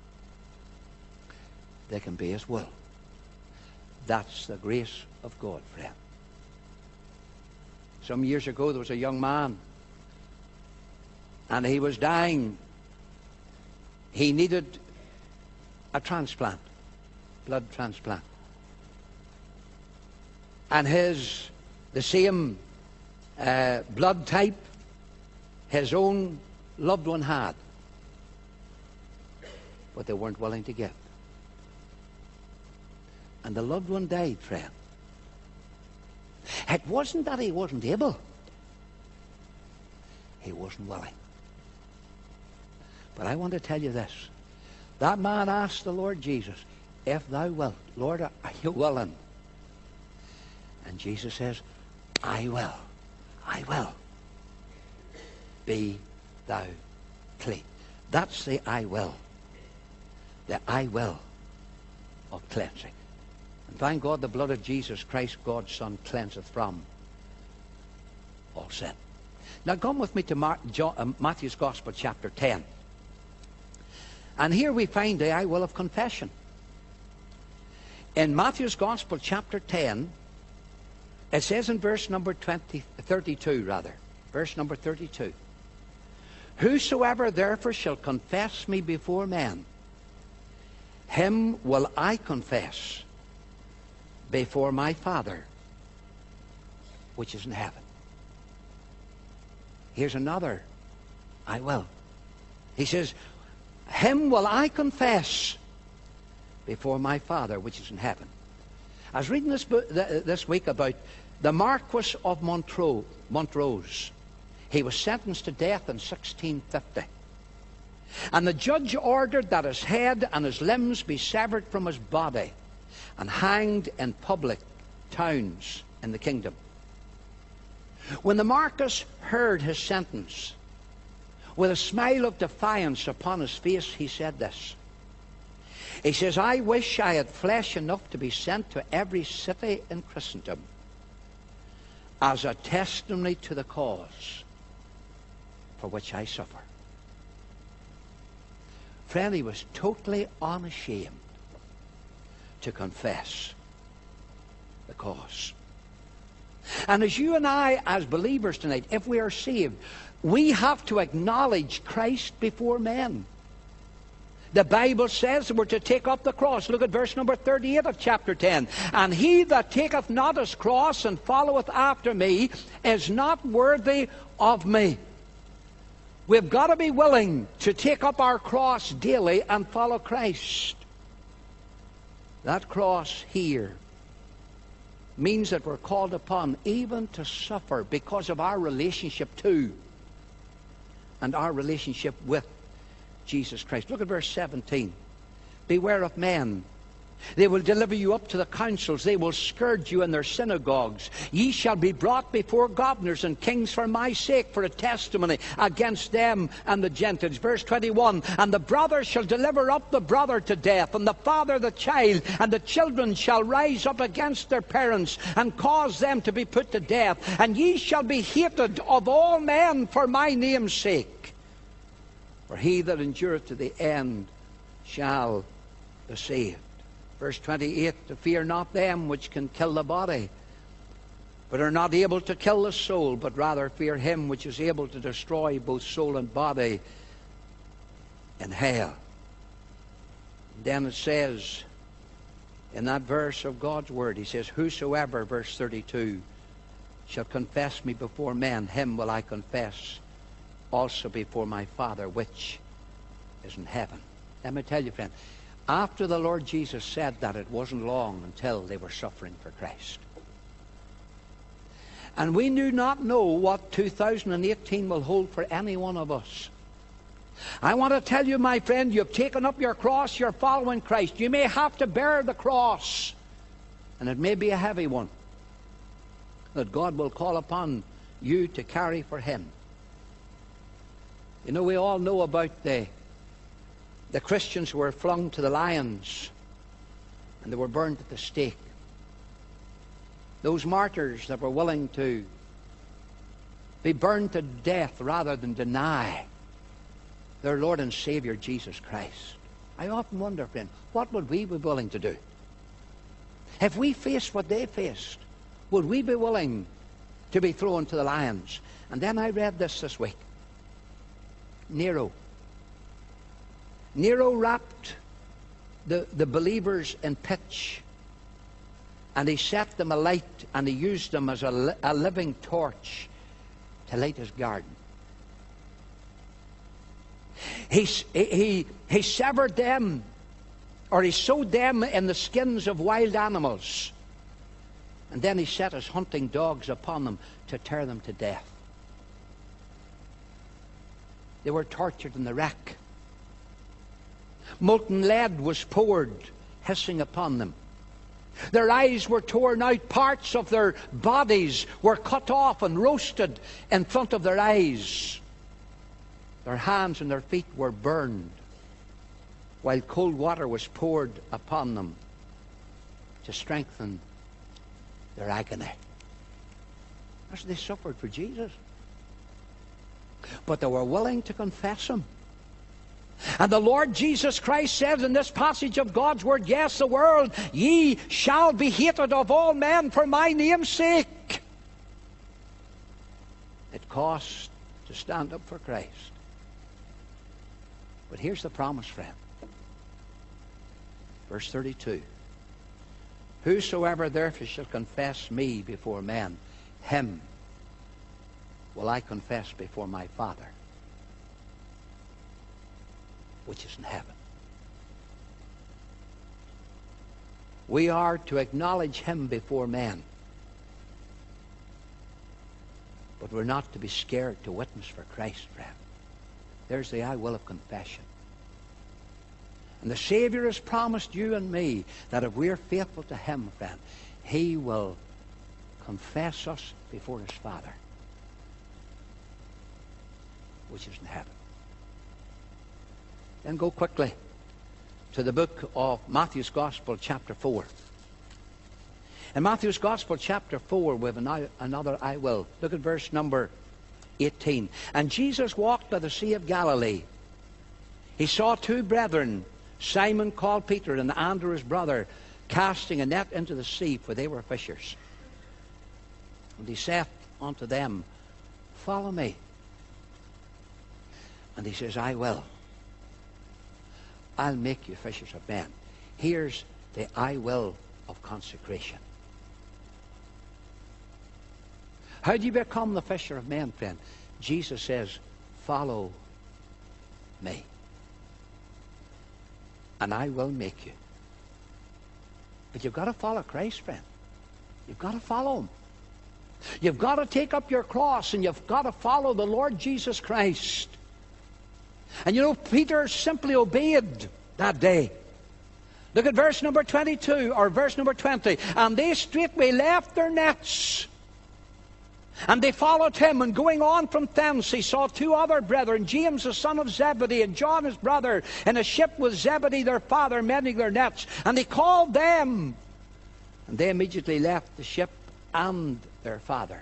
they can be as wool. That's the grace of God, friend. Some years ago there was a young man, and he was dying. He needed a transplant, blood transplant. And the same blood type his own loved one had, but they weren't willing to give. And the loved one died, friend. It wasn't that he wasn't able. He wasn't willing. But I want to tell you this. That man asked the Lord Jesus, if thou wilt, Lord, are you willing? And Jesus says, I will. I will. Be thou clean. That's the I will. The I will of cleansing. And thank God the blood of Jesus Christ, God's Son, cleanseth from all sin. Now come with me to Matthew's Gospel, chapter 10. And here we find the I will of confession. In Matthew's Gospel, chapter 10, it says in verse number 32, verse number 32, whosoever therefore shall confess me before men, him will I confess before my Father which is in heaven. Here's another I will. He says, him will I confess before my Father which is in heaven. I was reading this book this week about the Marquis of Montrose. He was sentenced to death in 1650. And the judge ordered that his head and his limbs be severed from his body and hanged in public towns in the kingdom. When the Marquis heard his sentence, with a smile of defiance upon his face, he said this. He says, I wish I had flesh enough to be sent to every city in Christendom as a testimony to the cause for which I suffer. Friend, he was totally unashamed to confess the cause. And as you and I, as believers tonight, if we are saved, we have to acknowledge Christ before men. The Bible says we're to take up the cross. Look at verse number 38 of chapter 10. And he that taketh not his cross and followeth after me is not worthy of me. We've got to be willing to take up our cross daily and follow Christ. That cross here means that we're called upon even to suffer because of our relationship to and our relationship with Jesus Christ. Look at verse 17. Beware of men. They will deliver you up to the councils. They will scourge you in their synagogues. Ye shall be brought before governors and kings for my sake, for a testimony against them and the Gentiles. Verse 21. And the brother shall deliver up the brother to death, and the father the child, and the children shall rise up against their parents, and cause them to be put to death. And ye shall be hated of all men for my name's sake. For he that endureth to the end shall be saved. Verse 28, to fear not them which can kill the body, but are not able to kill the soul, but rather fear him which is able to destroy both soul and body in hell. And then it says, in that verse of God's word, he says, whosoever, verse 32, shall confess me before men, him will I confess also before my Father which is in heaven. Let me tell you, friend, after the Lord Jesus said that, it wasn't long until they were suffering for Christ. And we do not know what 2018 will hold for any one of us. I want to tell you, my friend, you've taken up your cross, you're following Christ. You may have to bear the cross, and it may be a heavy one, that God will call upon you to carry for him. You know, we all know about the Christians who were flung to the lions and they were burned at the stake. Those martyrs that were willing to be burned to death rather than deny their Lord and Savior Jesus Christ. I often wonder, friend, what would we be willing to do? If we faced what they faced, would we be willing to be thrown to the lions? And then I read this week. Nero wrapped the believers in pitch, and he set them alight, and he used them as a living torch to light his garden. He severed them, or he sewed them in the skins of wild animals, and then he set his hunting dogs upon them to tear them to death. They were tortured in the rack. Molten lead was poured, hissing upon them. Their eyes were torn out. Parts of their bodies were cut off and roasted in front of their eyes. Their hands and their feet were burned, while cold water was poured upon them to strengthen their agony. As they suffered for Jesus. But they were willing to confess him. And the Lord Jesus Christ says in this passage of God's word, yes, the world, ye shall be hated of all men for my name's sake. It costs to stand up for Christ. But here's the promise, friend. Verse 32. Whosoever therefore shall confess me before men, him will I confess before my Father which is in heaven. We are to acknowledge him before men. But we're not to be scared to witness for Christ, friend. There's the I will of confession. And the Savior has promised you and me that if we're faithful to Him, friend, He will confess us before His Father, which is in heaven. Then go quickly to the book of Matthew's Gospel, chapter 4. In Matthew's Gospel, chapter 4, we have another I will. Look at verse number 18. And Jesus walked by the Sea of Galilee. He saw two brethren, Simon called Peter and Andrew his brother, casting a net into the sea, for they were fishers. And he saith unto them, Follow me. And he says, I will. I'll make you fishers of men. Here's the I will of consecration. How do you become the fisher of men, friend? Jesus says, follow me, and I will make you. But you've got to follow Christ, friend. You've got to follow Him. You've got to take up your cross, and you've got to follow the Lord Jesus Christ. And you know, Peter simply obeyed that day. Look at verse number 22, or verse number 20. And they straightway left their nets, and they followed him. And going on from thence, he saw two other brethren, James the son of Zebedee, and John his brother, in a ship with Zebedee their father, mending their nets. And he called them, and they immediately left the ship and their father,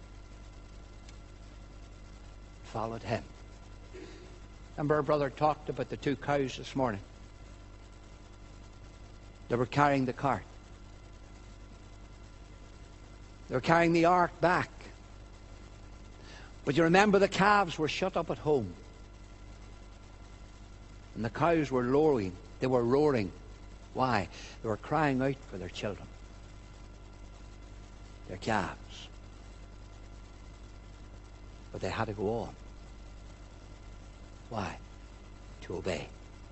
followed him. Remember, our brother talked about the two cows this morning. They were carrying the cart. They were carrying the ark back. But you remember, the calves were shut up at home. And the cows were lowing. They were roaring. Why? They were crying out for their children, their calves. But they had to go on. Why? To obey.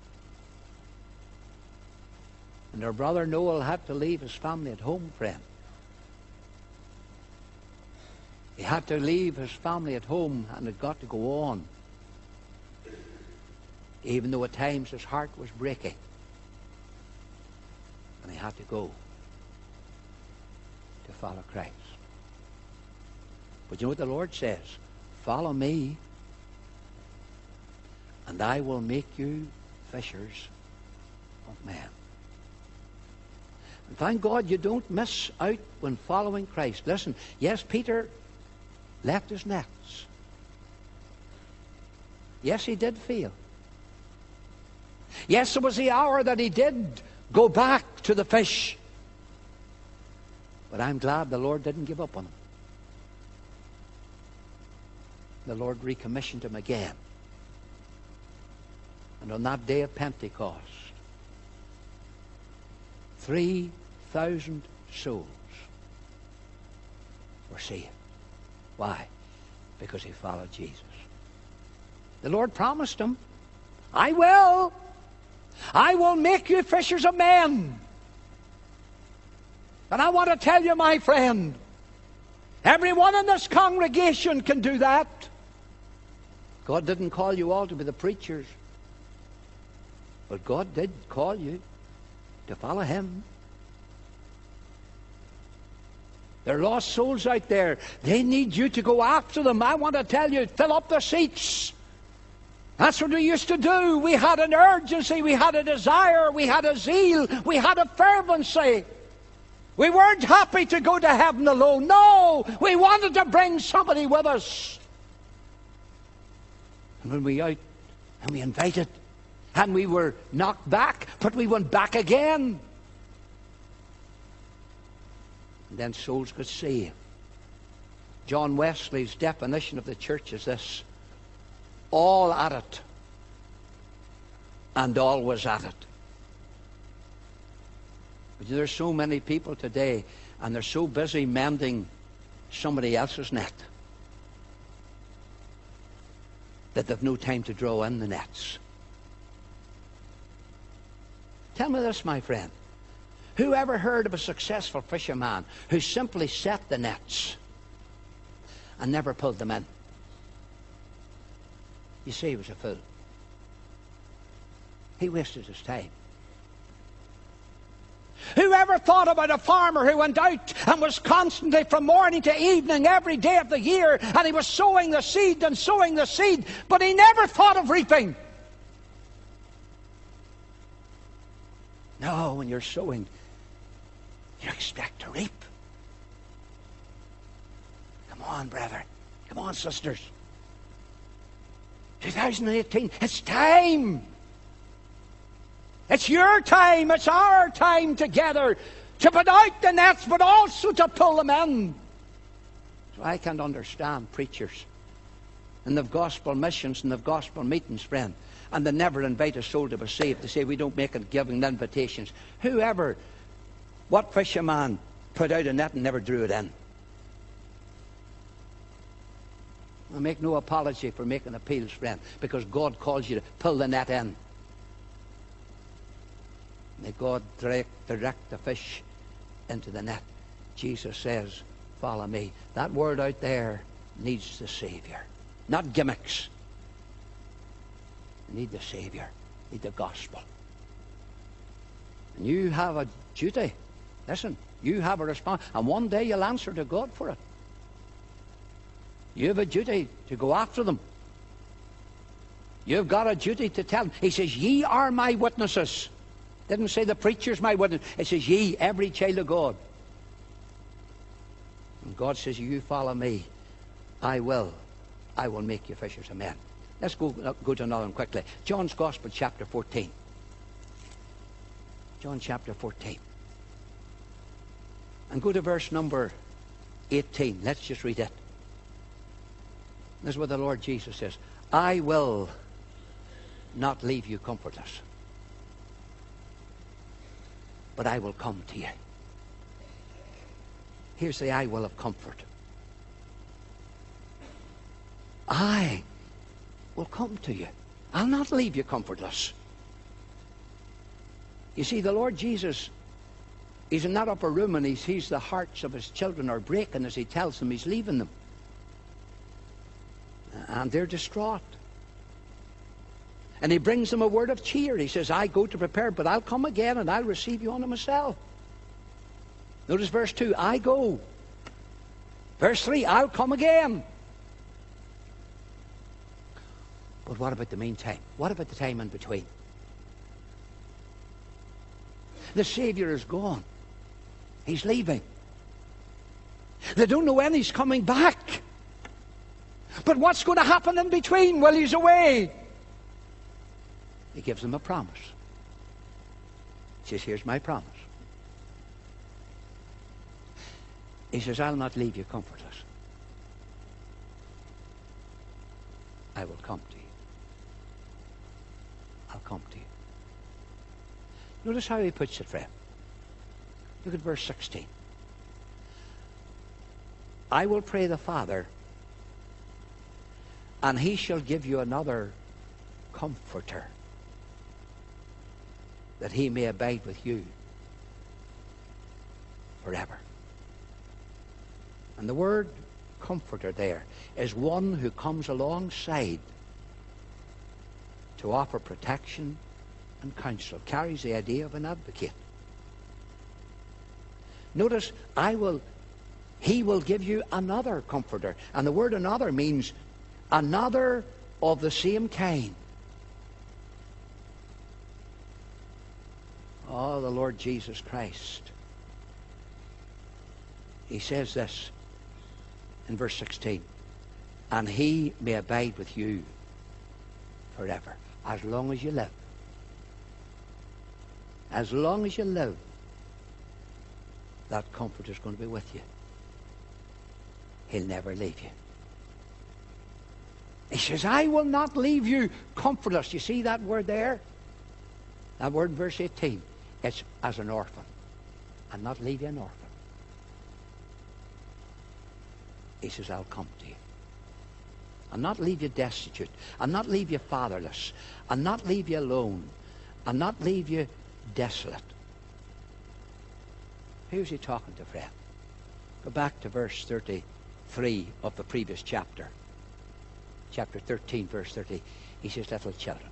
And their brother Noel had to leave his family at home, friend. He had to leave his family at home, and had got to go on. Even though at times his heart was breaking. And he had to go to follow Christ. But you know what the Lord says? Follow me, and I will make you fishers of men. And thank God you don't miss out when following Christ. Listen, yes, Peter left his nets. Yes, he did fail. Yes, it was the hour that he did go back to the fish. But I'm glad the Lord didn't give up on him. The Lord recommissioned him again. And on that day of Pentecost, 3,000 souls were saved. Why? Because he followed Jesus. The Lord promised him, I will make you fishers of men. And I want to tell you, my friend, everyone in this congregation can do that. God didn't call you all to be the preachers, but God did call you to follow Him. There are lost souls out there. They need you to go after them. I want to tell you, fill up the seats. That's what we used to do. We had an urgency, we had a desire, we had a zeal, we had a fervency. We weren't happy to go to heaven alone. No, we wanted to bring somebody with us. And when we out, and we invited, and we were knocked back, but we went back again. And then souls got saved. John Wesley's definition of the church is this: all at it, and always at it. But there's so many people today, and they're so busy mending somebody else's net, that they've no time to draw in the nets. Tell me this, my friend. Who ever heard of a successful fisherman who simply set the nets and never pulled them in. You see, he was a fool. He wasted his time. Whoever thought about a farmer who went out and was constantly from morning to evening every day of the year, and he was sowing the seed and sowing the seed, but he never thought of reaping? No, when you're sowing, you expect to reap. Come on, brethren. Come on, sisters. 2018, it's time. It's your time, it's our time together to put out the nets, but also to pull them in. So I can't understand preachers, and they've gospel missions and they've gospel meetings, friend, and they never invite a soul to be saved. They say we don't make it giving invitations. What fisherman put out a net and never drew it in? I make no apology for making appeals, friend, because God calls you to pull the net in. May God direct the fish into the net. Jesus says, follow me. That word out there needs the Savior. Not gimmicks. You need the Savior. You need the gospel. And you have a duty. Listen, you have a response. And one day you'll answer to God for it. You have a duty to go after them. You've got a duty to tell them. He says, ye are my witnesses. Didn't say the preacher's my witness. It says ye, every child of God. And God says, you follow me. I will make you fishers of men. Let's go to another one quickly. John's Gospel, chapter 14. John chapter 14. And go to verse number 18. Let's just read it. This is what the Lord Jesus says. I will not leave you comfortless, but I will come to you. Here's the I will of comfort. I will come to you. I'll not leave you comfortless. You see, the Lord Jesus, he's in that upper room and he sees the hearts of his children are breaking as he tells them he's leaving them. And they're distraught. And he brings them a word of cheer. He says, I go to prepare, but I'll come again and I'll receive you unto myself. Notice verse 2, I go. Verse 3, I'll come again. But what about the meantime? What about the time in between? The Savior is gone. He's leaving. They don't know when he's coming back. But what's going to happen in between while he's away? He gives them a promise. He says, here's my promise. He says, I'll not leave you comfortless. I will come to you. I'll come to you. Notice how he puts it, friend. Look at verse 16. I will pray the Father, and he shall give you another comforter, that he may abide with you forever. And the word comforter there is one who comes alongside to offer protection and counsel. Carries the idea of an advocate. Notice, he will give you another comforter. And the word another means another of the same kind. Oh, the Lord Jesus Christ. He says this in verse 16. And he may abide with you forever. As long as you live. As long as you live, that comfort is going to be with you. He'll never leave you. He says, I will not leave you comfortless. You see that word there? That word in verse 18. It's as an orphan. I'll not leave you an orphan. He says, I'll come to you. I'll not leave you destitute. I'll not leave you fatherless. I'll not leave you alone. I'll not leave you desolate. Who's he talking to, friend? Go back to verse 33. 3 of the previous chapter. Chapter 13, verse 30. He says, little children.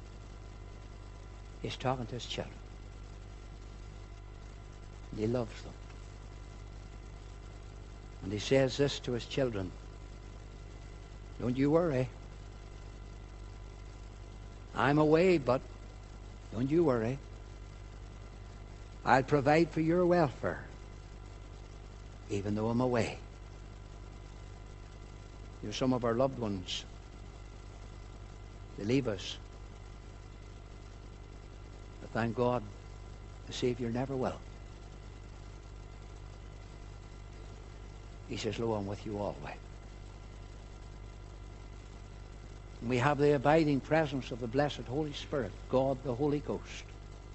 He's talking to his children. And he loves them. And he says this to his children. Don't you worry. I'm away, but don't you worry. I'll provide for your welfare, even though I'm away. You know, some of our loved ones, they leave us. But thank God, the Savior never will. He says, lo, I'm with you always. And we have the abiding presence of the blessed Holy Spirit, God the Holy Ghost.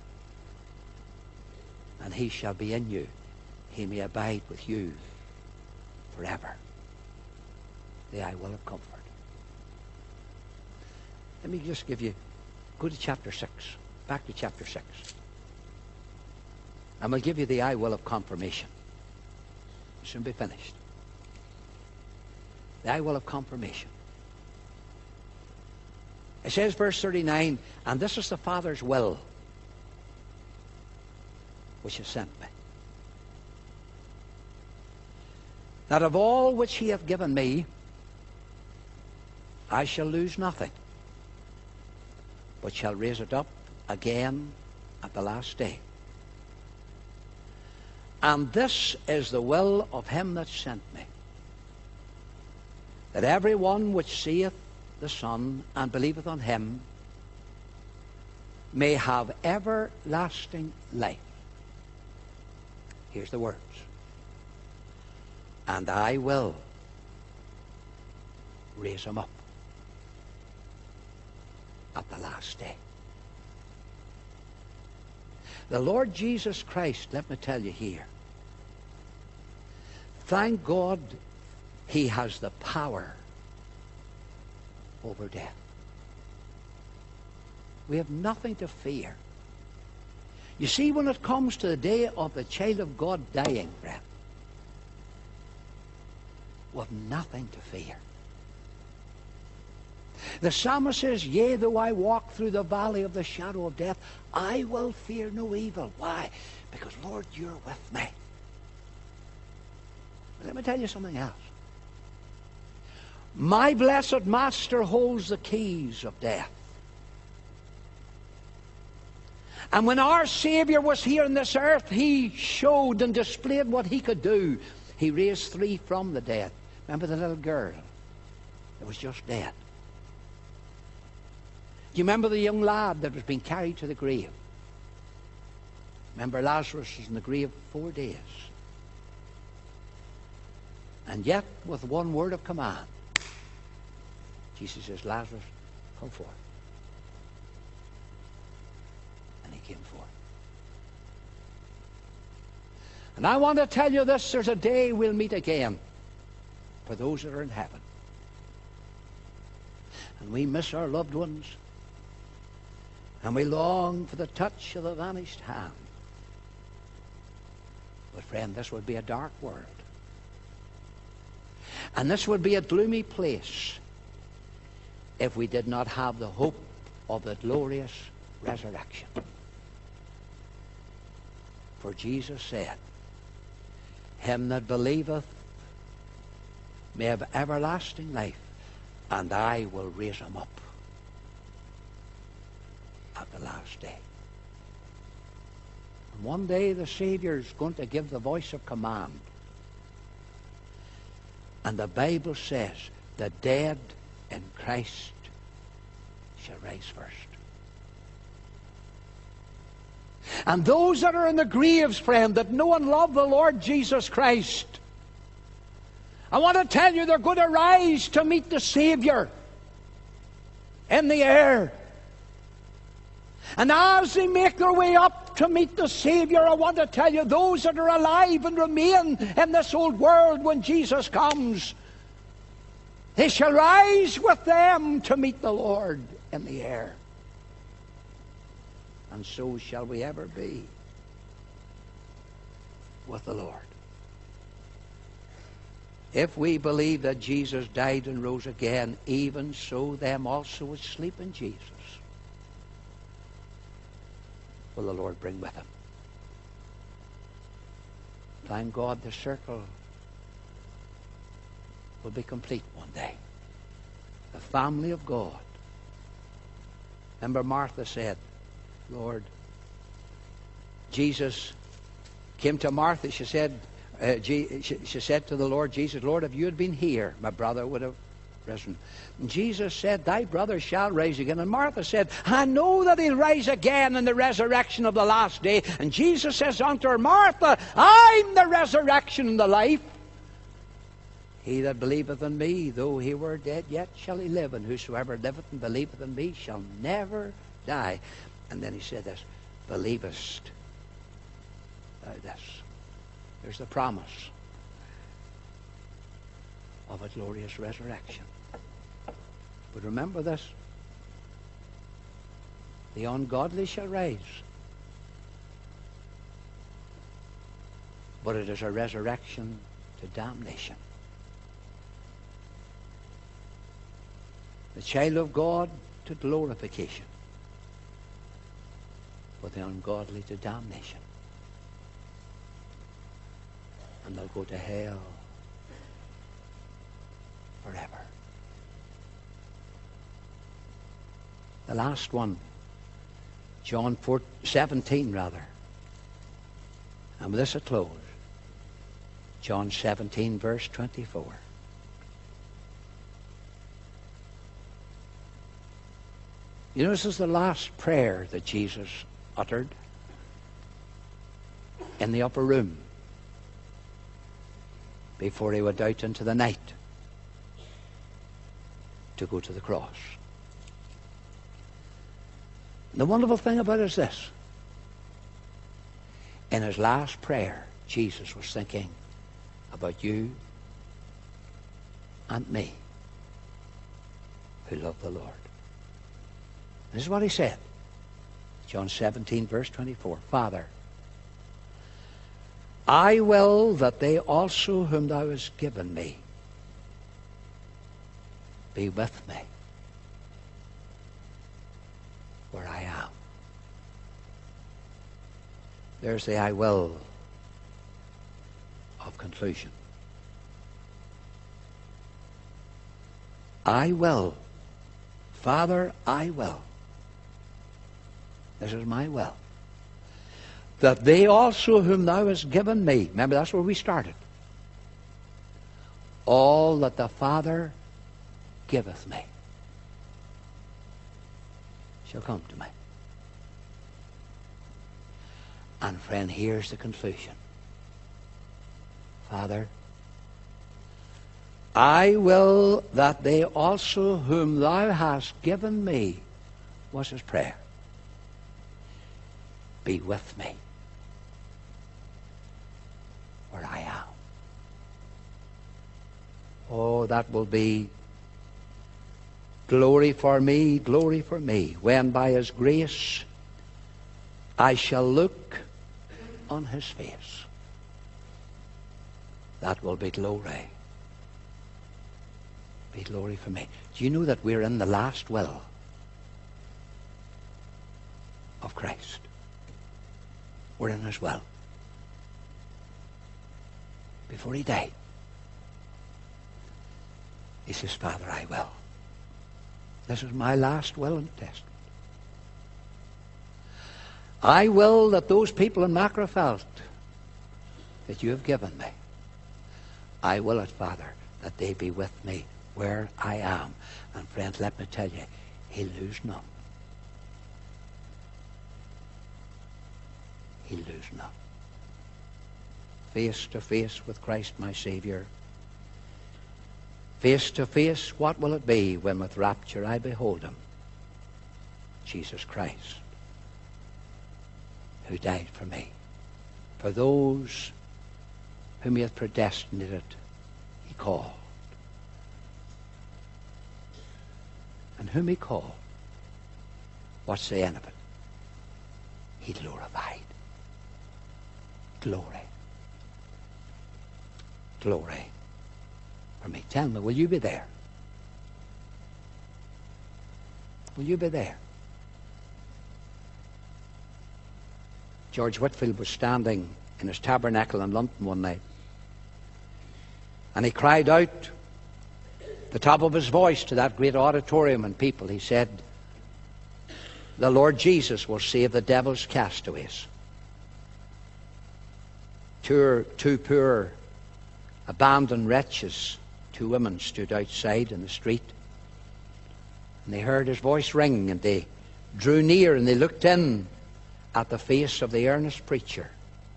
And he shall be in you. He may abide with you forever. The I will of comfort. Let me just give you, go to chapter 6. Back to chapter 6. And we'll give you the I will of confirmation. It soon be finished. The I will of confirmation. It says, verse 39, and this is the Father's will, which has sent me, that of all which he hath given me, I shall lose nothing, but shall raise it up again at the last day. And this is the will of him that sent me, that every one which seeth the Son and believeth on him may have everlasting life. Here's the words. And I will raise him up at the last day. The Lord Jesus Christ, let me tell you here, thank God he has the power over death. We have nothing to fear. You see, when it comes to the day of the child of God dying, friend, we have nothing to fear. The psalmist says, yea, though I walk through the valley of the shadow of death, I will fear no evil. Why? Because, Lord, you're with me. But let me tell you something else. My blessed Master holds the keys of death. And when our Savior was here on this earth, he showed and displayed what he could do. He raised 3 from the dead. Remember the little girl that was just dead? Do you remember the young lad that was being carried to the grave? Remember, Lazarus was in the grave 4 days. And yet, with one word of command, Jesus says, Lazarus, come forth. And he came forth. And I want to tell you this, there's a day we'll meet again for those that are in heaven. And we miss our loved ones. And we long for the touch of the vanished hand. But friend, this would be a dark world. And this would be a gloomy place if we did not have the hope of the glorious resurrection. For Jesus said, him that believeth may have everlasting life, and I will raise him up at the last day. And one day the Savior is going to give the voice of command. And the Bible says, the dead in Christ shall rise first. And those that are in the graves, friend, that know and love the Lord Jesus Christ, I want to tell you, they're going to rise to meet the Savior in the air. And as they make their way up to meet the Savior, I want to tell you, those that are alive and remain in this old world when Jesus comes, they shall rise with them to meet the Lord in the air. And so shall we ever be with the Lord. If we believe that Jesus died and rose again, even so them also which sleep in Jesus will the Lord bring with him. Thank God the circle will be complete one day. The family of God. Remember Martha said, Lord, Jesus came to Martha. She said to the Lord Jesus, Lord, if you had been here, my brother would have risen. And Jesus said, thy brother shall rise again. And Martha said, I know that he'll rise again in the resurrection of the last day. And Jesus says unto her, Martha, I'm the resurrection and the life. He that believeth in me, though he were dead, yet shall he live. And whosoever liveth and believeth in me shall never die. And then he said this, believest thou this? There's the promise of a glorious resurrection. But remember this, the ungodly shall rise. But it is a resurrection to damnation. The child of God to glorification, but the ungodly to damnation. And they'll go to hell forever. The last one, John 17 rather. And with this I close. John 17 verse 24. You know, this is the last prayer that Jesus uttered in the upper room before he went out into the night to go to the cross. And the wonderful thing about it is this. In his last prayer, Jesus was thinking about you and me who love the Lord. This is what he said. John 17 verse 24. Father, I will that they also whom thou hast given me be with me where I am. There's the I will of conclusion. I will. Father, I will. This is my will. That they also whom thou hast given me, remember that's where we started, all that the Father giveth me shall come to me. And friend, here's the conclusion. Father, I will that they also whom thou hast given me, was his prayer, be with me where I am. Oh, that will be glory for me, when by his grace I shall look on his face. That will be glory. Be glory for me. Do you know that we're in the last will of Christ? We're in his will. Before he died, he says, Father, I will. This is my last will and testament. I will that those people in Macrofelt that you have given me, I will it, Father, that they be with me where I am. And friends, let me tell you, he'll lose none. He'll lose none. Face to face with Christ my Saviour. Face to face, what will it be when with rapture I behold him? Jesus Christ, who died for me. For those whom he hath predestinated, he called. And whom he called, what's the end of it? He glorified. Glory. Glory. for me. Tell me, will you be there? Will you be there? George Whitefield was standing in his tabernacle in London one night, and he cried out the top of his voice to that great auditorium and people. He said, the Lord Jesus will save the devil's castaways. Two poor, abandoned wretches, two women stood outside in the street, and they heard his voice ring, and they drew near and they looked in at the face of the earnest preacher.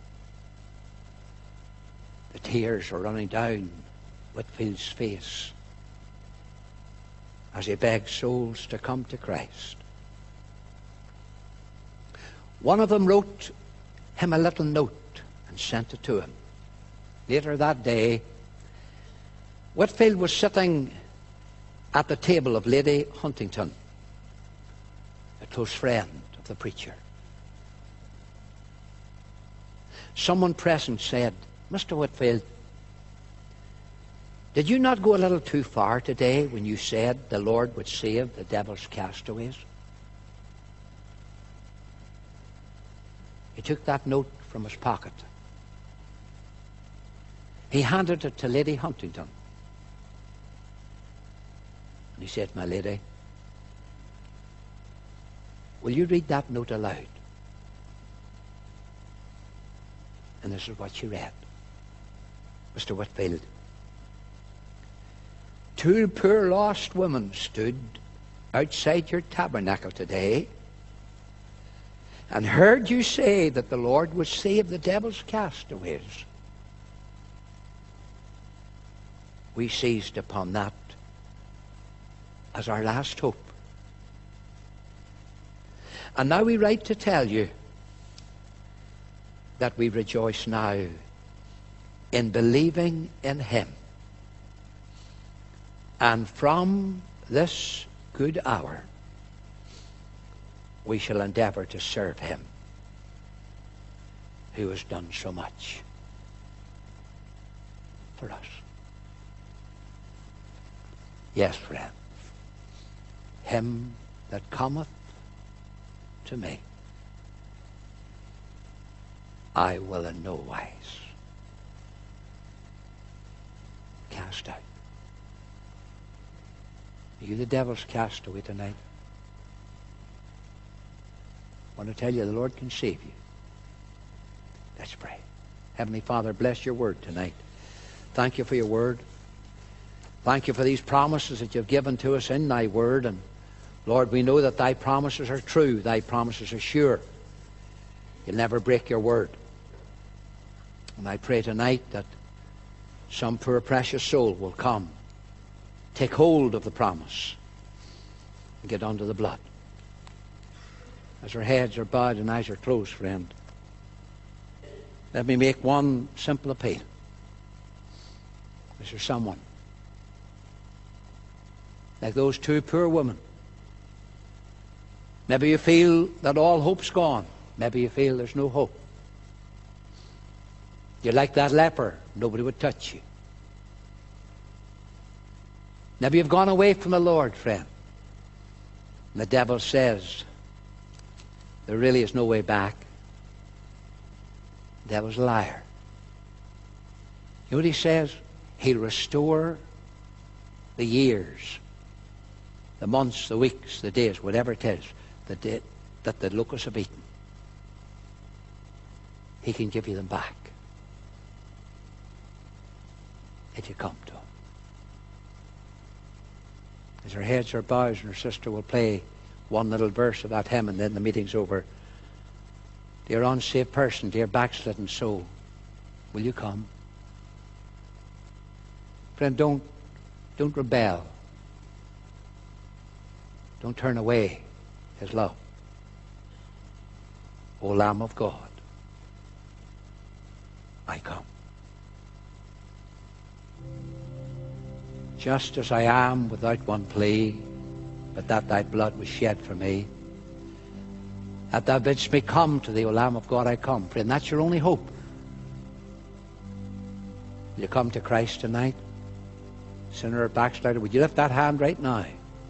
The tears were running down Whitefield's face as he begged souls to come to Christ. One of them wrote him a little note and sent it to him. Later that day, Whitefield was sitting at the table of Lady Huntington, a close friend of the preacher. Someone present said, Mr. Whitefield, did you not go a little too far today when you said the Lord would save the devil's castaways? He took that note from his pocket. He handed it to Lady Huntington. And he said, my lady, will you read that note aloud? And this is what she read. Mr. Whitefield, two poor lost women stood outside your tabernacle today and heard you say that the Lord would save the devil's castaways. We seized upon that as our last hope. And now we write to tell you that we rejoice now in believing in Him. And from this good hour, we shall endeavor to serve Him who has done so much for us. Yes, friend, him that cometh to me, I will in no wise cast out. Are you the devil's castaway tonight? I want to tell you, the Lord can save you. Let's pray. Heavenly Father, bless your word tonight. Thank you for your word. Thank you for these promises that you've given to us in thy word. And Lord, we know that thy promises are true. Thy promises are sure. You'll never break your word. And I pray tonight that some poor precious soul will come, take hold of the promise, and get under the blood. As our heads are bowed and eyes are closed, friend, let me make one simple appeal. Is there someone like those two poor women? Maybe you feel that all hope's gone. Maybe you feel there's no hope. You're like that leper. Nobody would touch you. Maybe you've gone away from the Lord, friend. And the devil says there really is no way back. The devil's a liar. You know what he says? He'll restore the years, the months, the weeks, the days, whatever it is, that the locusts have eaten. He can give you them back if you come to him. As our heads are bowed and our sister will play one little verse of that hymn and then the meeting's over. Dear unsaved person, dear backslidden soul, will you come? Friend, don't rebel. Don't turn away His love. O Lamb of God, I come. Just as I am without one plea, but that thy blood was shed for me, that thou bidst me come to thee, O Lamb of God, I come. Friend, that's your only hope. Will you come to Christ tonight? sinner or backslider, would you lift that hand right now?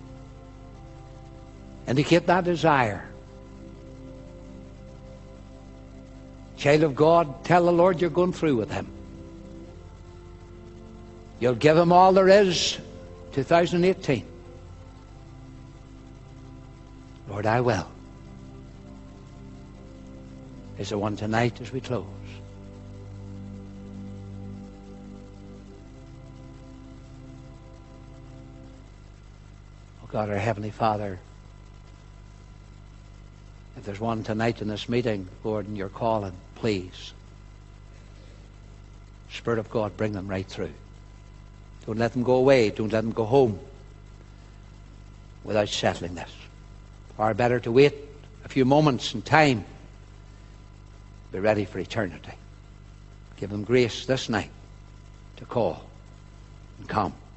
Indicate that desire. Child of God, tell the Lord you're going through with Him. You'll give Him all there is 2018. Lord, I will. Is there one tonight as we close? Oh God, our Heavenly Father, if there's one tonight in this meeting, Lord, and you're calling, please, Spirit of God, bring them right through. Don't let them go away. Don't let them go home without settling this. Far better to wait a few moments in time, be ready for eternity. Give them grace this night to call and come.